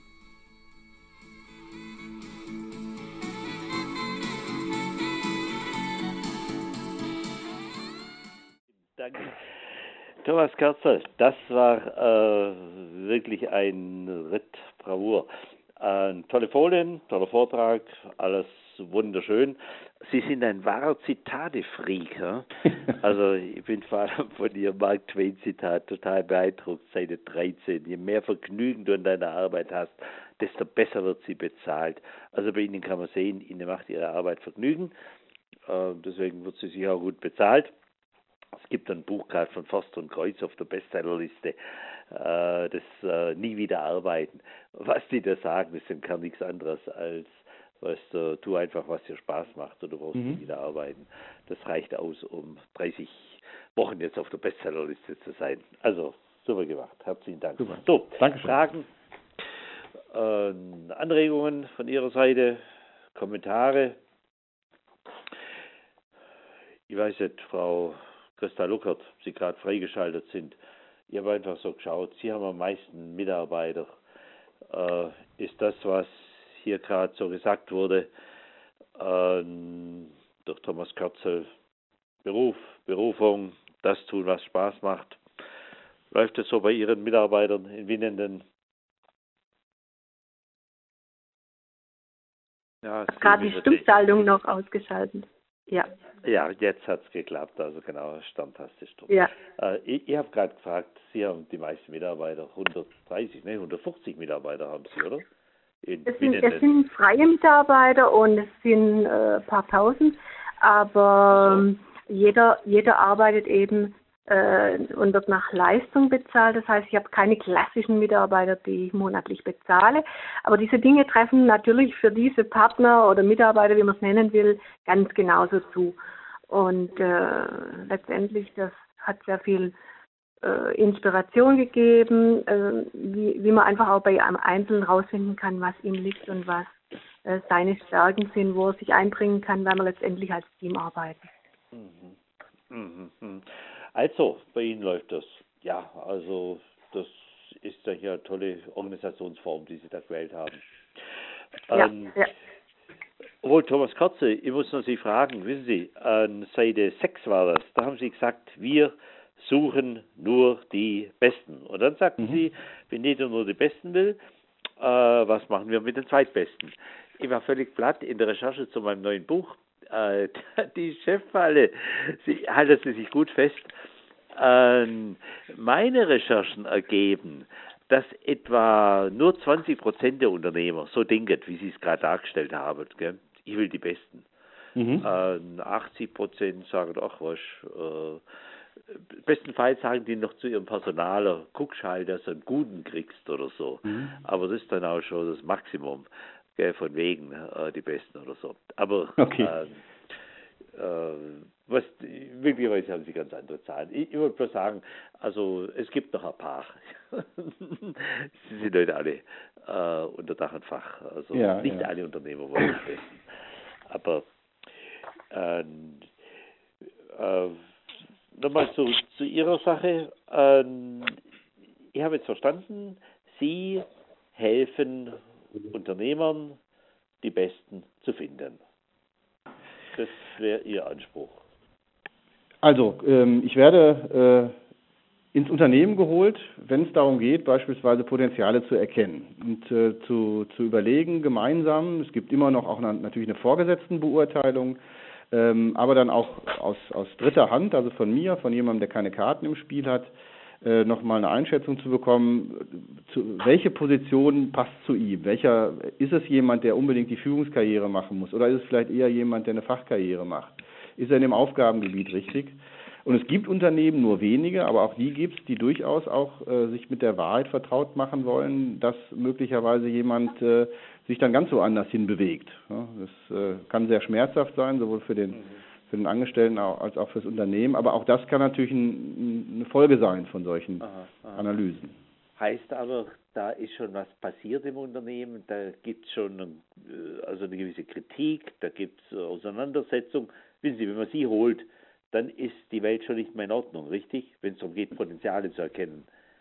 [SPEAKER 3] Danke. Thomas Körzel, das war äh, wirklich ein Ritt Bravour. Äh, tolle Folien, toller Vortrag, alles wunderschön. Sie sind ein wahrer Zitate-Freak. Ja? Also ich bin vor allem von Ihrem Mark Twain-Zitat total beeindruckt, Seite dreizehn. Je mehr Vergnügen du an deiner Arbeit hast, desto besser wird sie bezahlt. Also bei Ihnen kann man sehen, Ihnen macht Ihre Arbeit Vergnügen. Äh, deswegen wird sie sich auch gut bezahlt. Es gibt ein Buch gerade von Forster und Kreuz auf der Bestsellerliste, äh, das äh, Nie wieder arbeiten. Was die da sagen, ist im Kern nichts anderes als, weißt du, tu einfach, was dir Spaß macht und du brauchst
[SPEAKER 7] Mhm.
[SPEAKER 3] nie wieder arbeiten. Das reicht aus, um dreißig Wochen jetzt auf der Bestsellerliste zu sein. Also, super gemacht. Herzlichen Dank.
[SPEAKER 7] Super.
[SPEAKER 3] So,
[SPEAKER 7] Dankeschön.
[SPEAKER 3] Fragen, äh, Anregungen von Ihrer Seite, Kommentare? Ich weiß nicht, Frau Christa Luckert, Sie gerade freigeschaltet sind. Ich habe einfach so geschaut, Sie haben am meisten Mitarbeiter. Äh, ist das, was hier gerade so gesagt wurde, ähm, durch Thomas Körzel, Beruf, Berufung, das tun, was Spaß macht. Läuft es so bei Ihren Mitarbeitern in Winnenden? Ja, es
[SPEAKER 8] Gerade die
[SPEAKER 3] geht
[SPEAKER 8] Stimmschaltung noch ausgeschaltet. Ja,
[SPEAKER 3] Ja, jetzt hat es geklappt, also genau, standhastisch drum.
[SPEAKER 8] ja.
[SPEAKER 3] Äh, ich ich habe gerade gefragt, Sie haben die meisten Mitarbeiter, hundertdreißig, ne, hundertfünfzig Mitarbeiter haben Sie, oder? In
[SPEAKER 8] Es sind, es
[SPEAKER 3] Winnenden.
[SPEAKER 8] sind freie Mitarbeiter und es sind äh, ein paar tausend, aber
[SPEAKER 3] Ach so.
[SPEAKER 8] ähm, jeder, jeder arbeitet eben äh, und wird nach Leistung bezahlt. Das heißt, ich habe keine klassischen Mitarbeiter, die ich monatlich bezahle. Aber diese Dinge treffen natürlich für diese Partner oder Mitarbeiter, wie man es nennen will, ganz genauso zu. Und äh, letztendlich, das hat sehr viel äh, Inspiration gegeben, äh, wie, wie man einfach auch bei einem Einzelnen rausfinden kann, was ihm liegt und was äh, seine Stärken sind, wo er sich einbringen kann, weil wir letztendlich als Team arbeiten.
[SPEAKER 3] Mhm. Mhm. Mhm. Also, bei Ihnen läuft das. Ja, also das ist ja hier eine tolle Organisationsform, die Sie da gewählt haben.
[SPEAKER 8] Ja,
[SPEAKER 3] Ähm,
[SPEAKER 8] ja.
[SPEAKER 3] Obwohl, Thomas Körzel, ich muss noch Sie fragen, wissen Sie, an Seite sechs war das, da haben Sie gesagt, wir suchen nur die Besten. Und dann sagten
[SPEAKER 7] Mhm.
[SPEAKER 3] Sie, wenn jeder nur die Besten will, äh, was machen wir mit den Zweitbesten? Ich war völlig platt in der Recherche zu meinem neuen Buch. Äh, die Cheffalle, Sie, halten Sie sich gut fest, ähm, meine Recherchen ergeben, dass etwa nur zwanzig Prozent der Unternehmer so denken, wie Sie es gerade dargestellt haben. Gell? Ich will die Besten. Mhm. Äh, achtzig Prozent sagen, ach was, äh, bestenfalls sagen die noch zu ihrem Personaler, guckst halt, dass du einen guten kriegst oder so. Mhm. Aber das ist dann auch schon das Maximum, gell, von wegen äh, die Besten oder so. Aber okay. äh, äh, was möglicherweise haben sie ganz andere Zahlen. Ich, ich würde bloß sagen, also es gibt noch ein paar. Sie sind heute alle äh, unter Dach und Fach. Also ja, nicht ja. alle Unternehmer wollen das Besten. Aber äh, äh, nochmal zu, zu Ihrer Sache. Äh, ich habe jetzt verstanden, Sie helfen Unternehmern, die Besten zu finden. Das wäre Ihr Anspruch.
[SPEAKER 7] Also, ähm, ich werde äh, ins Unternehmen geholt, wenn es darum geht, beispielsweise Potenziale zu erkennen und äh, zu, zu überlegen gemeinsam. Es gibt immer noch auch eine, natürlich eine Vorgesetztenbeurteilung, ähm, aber dann auch aus, aus dritter Hand, also von mir, von jemandem, der keine Karten im Spiel hat, äh, nochmal eine Einschätzung zu bekommen, zu, welche Position passt zu ihm. Welcher, ist es jemand, der unbedingt die Führungskarriere machen muss, oder ist es vielleicht eher jemand, der eine Fachkarriere macht? Ist er in dem Aufgabengebiet richtig? Und es gibt Unternehmen, nur wenige, aber auch die gibt es, die durchaus auch äh, sich mit der Wahrheit vertraut machen wollen, dass möglicherweise jemand äh, sich dann ganz so anders hinbewegt. Ja, das äh, kann sehr schmerzhaft sein, sowohl für den, für den Angestellten als auch für das Unternehmen, aber auch das kann natürlich ein, eine Folge sein von solchen aha, aha. Analysen.
[SPEAKER 3] Heißt aber, da ist schon was passiert im Unternehmen, da gibt es schon eine, also eine gewisse Kritik, da gibt es Auseinandersetzung. Wissen Sie, wenn man sie holt, dann ist die Welt schon nicht mehr in Ordnung, richtig? Wenn es darum geht, Potenziale zu erkennen.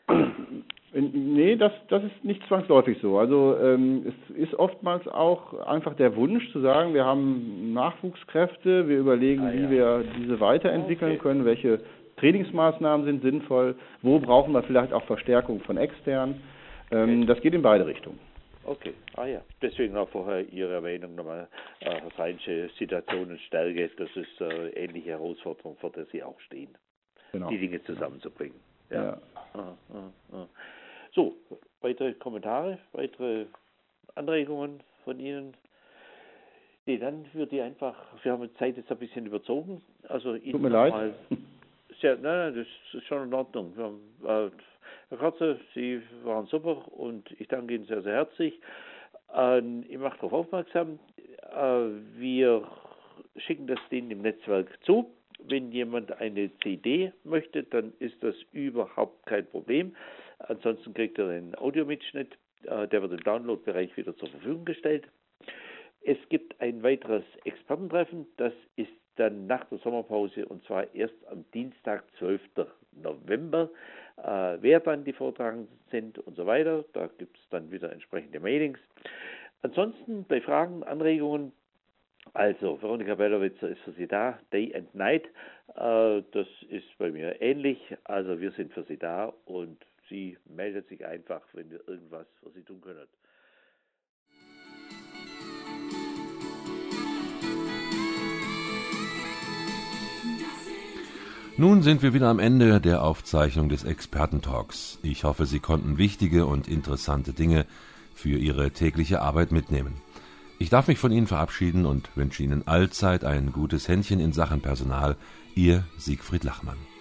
[SPEAKER 7] Nee, das, das ist nicht zwangsläufig so. Also ähm, es ist oftmals auch einfach der Wunsch zu sagen, wir haben Nachwuchskräfte, wir überlegen, ah, ja. wie wir diese weiterentwickeln okay. können, welche Trainingsmaßnahmen sind sinnvoll, wo brauchen wir vielleicht auch Verstärkung von extern. Ähm, okay. Das geht in beide Richtungen.
[SPEAKER 3] Okay, ah ja, deswegen auch vorher Ihre Erwähnung nochmal, äh, Herr Seinsche, Situation und Stärke, das ist äh, ähnliche Herausforderung, vor der Sie auch stehen, genau. die Dinge zusammenzubringen. Ja. ja. Ah, ah, ah. So, weitere Kommentare, weitere Anregungen von Ihnen? Nee, dann würde ich einfach, wir haben die Zeit jetzt ein bisschen überzogen, also Ihnen
[SPEAKER 7] Tut mir leid.
[SPEAKER 3] Mal, sehr, nein, nein, das ist schon in Ordnung. Wir haben, äh, Herr Katze, Sie waren super und ich danke Ihnen sehr, sehr herzlich. Äh, ich mache darauf aufmerksam, äh, wir schicken das denen im Netzwerk zu. Wenn jemand eine C D möchte, dann ist das überhaupt kein Problem. Ansonsten kriegt er einen Audiomitschnitt, äh, der wird im Downloadbereich wieder zur Verfügung gestellt. Es gibt ein weiteres Expertentreffen, das ist dann nach der Sommerpause und zwar erst am Dienstag, zwölften November. Äh, wer dann die Vortragenden sind und so weiter, da gibt es dann wieder entsprechende Mailings. Ansonsten bei Fragen, Anregungen, also Veronika Bellowitzer ist für Sie da, Day and Night, äh, das ist bei mir ähnlich, also wir sind für Sie da und Sie meldet sich einfach, wenn wir irgendwas für Sie tun können.
[SPEAKER 2] Nun sind wir wieder am Ende der Aufzeichnung des Expertentalks. Ich hoffe, Sie konnten wichtige und interessante Dinge für Ihre tägliche Arbeit mitnehmen. Ich darf mich von Ihnen verabschieden und wünsche Ihnen allzeit ein gutes Händchen in Sachen Personal. Ihr Siegfried Lachmann.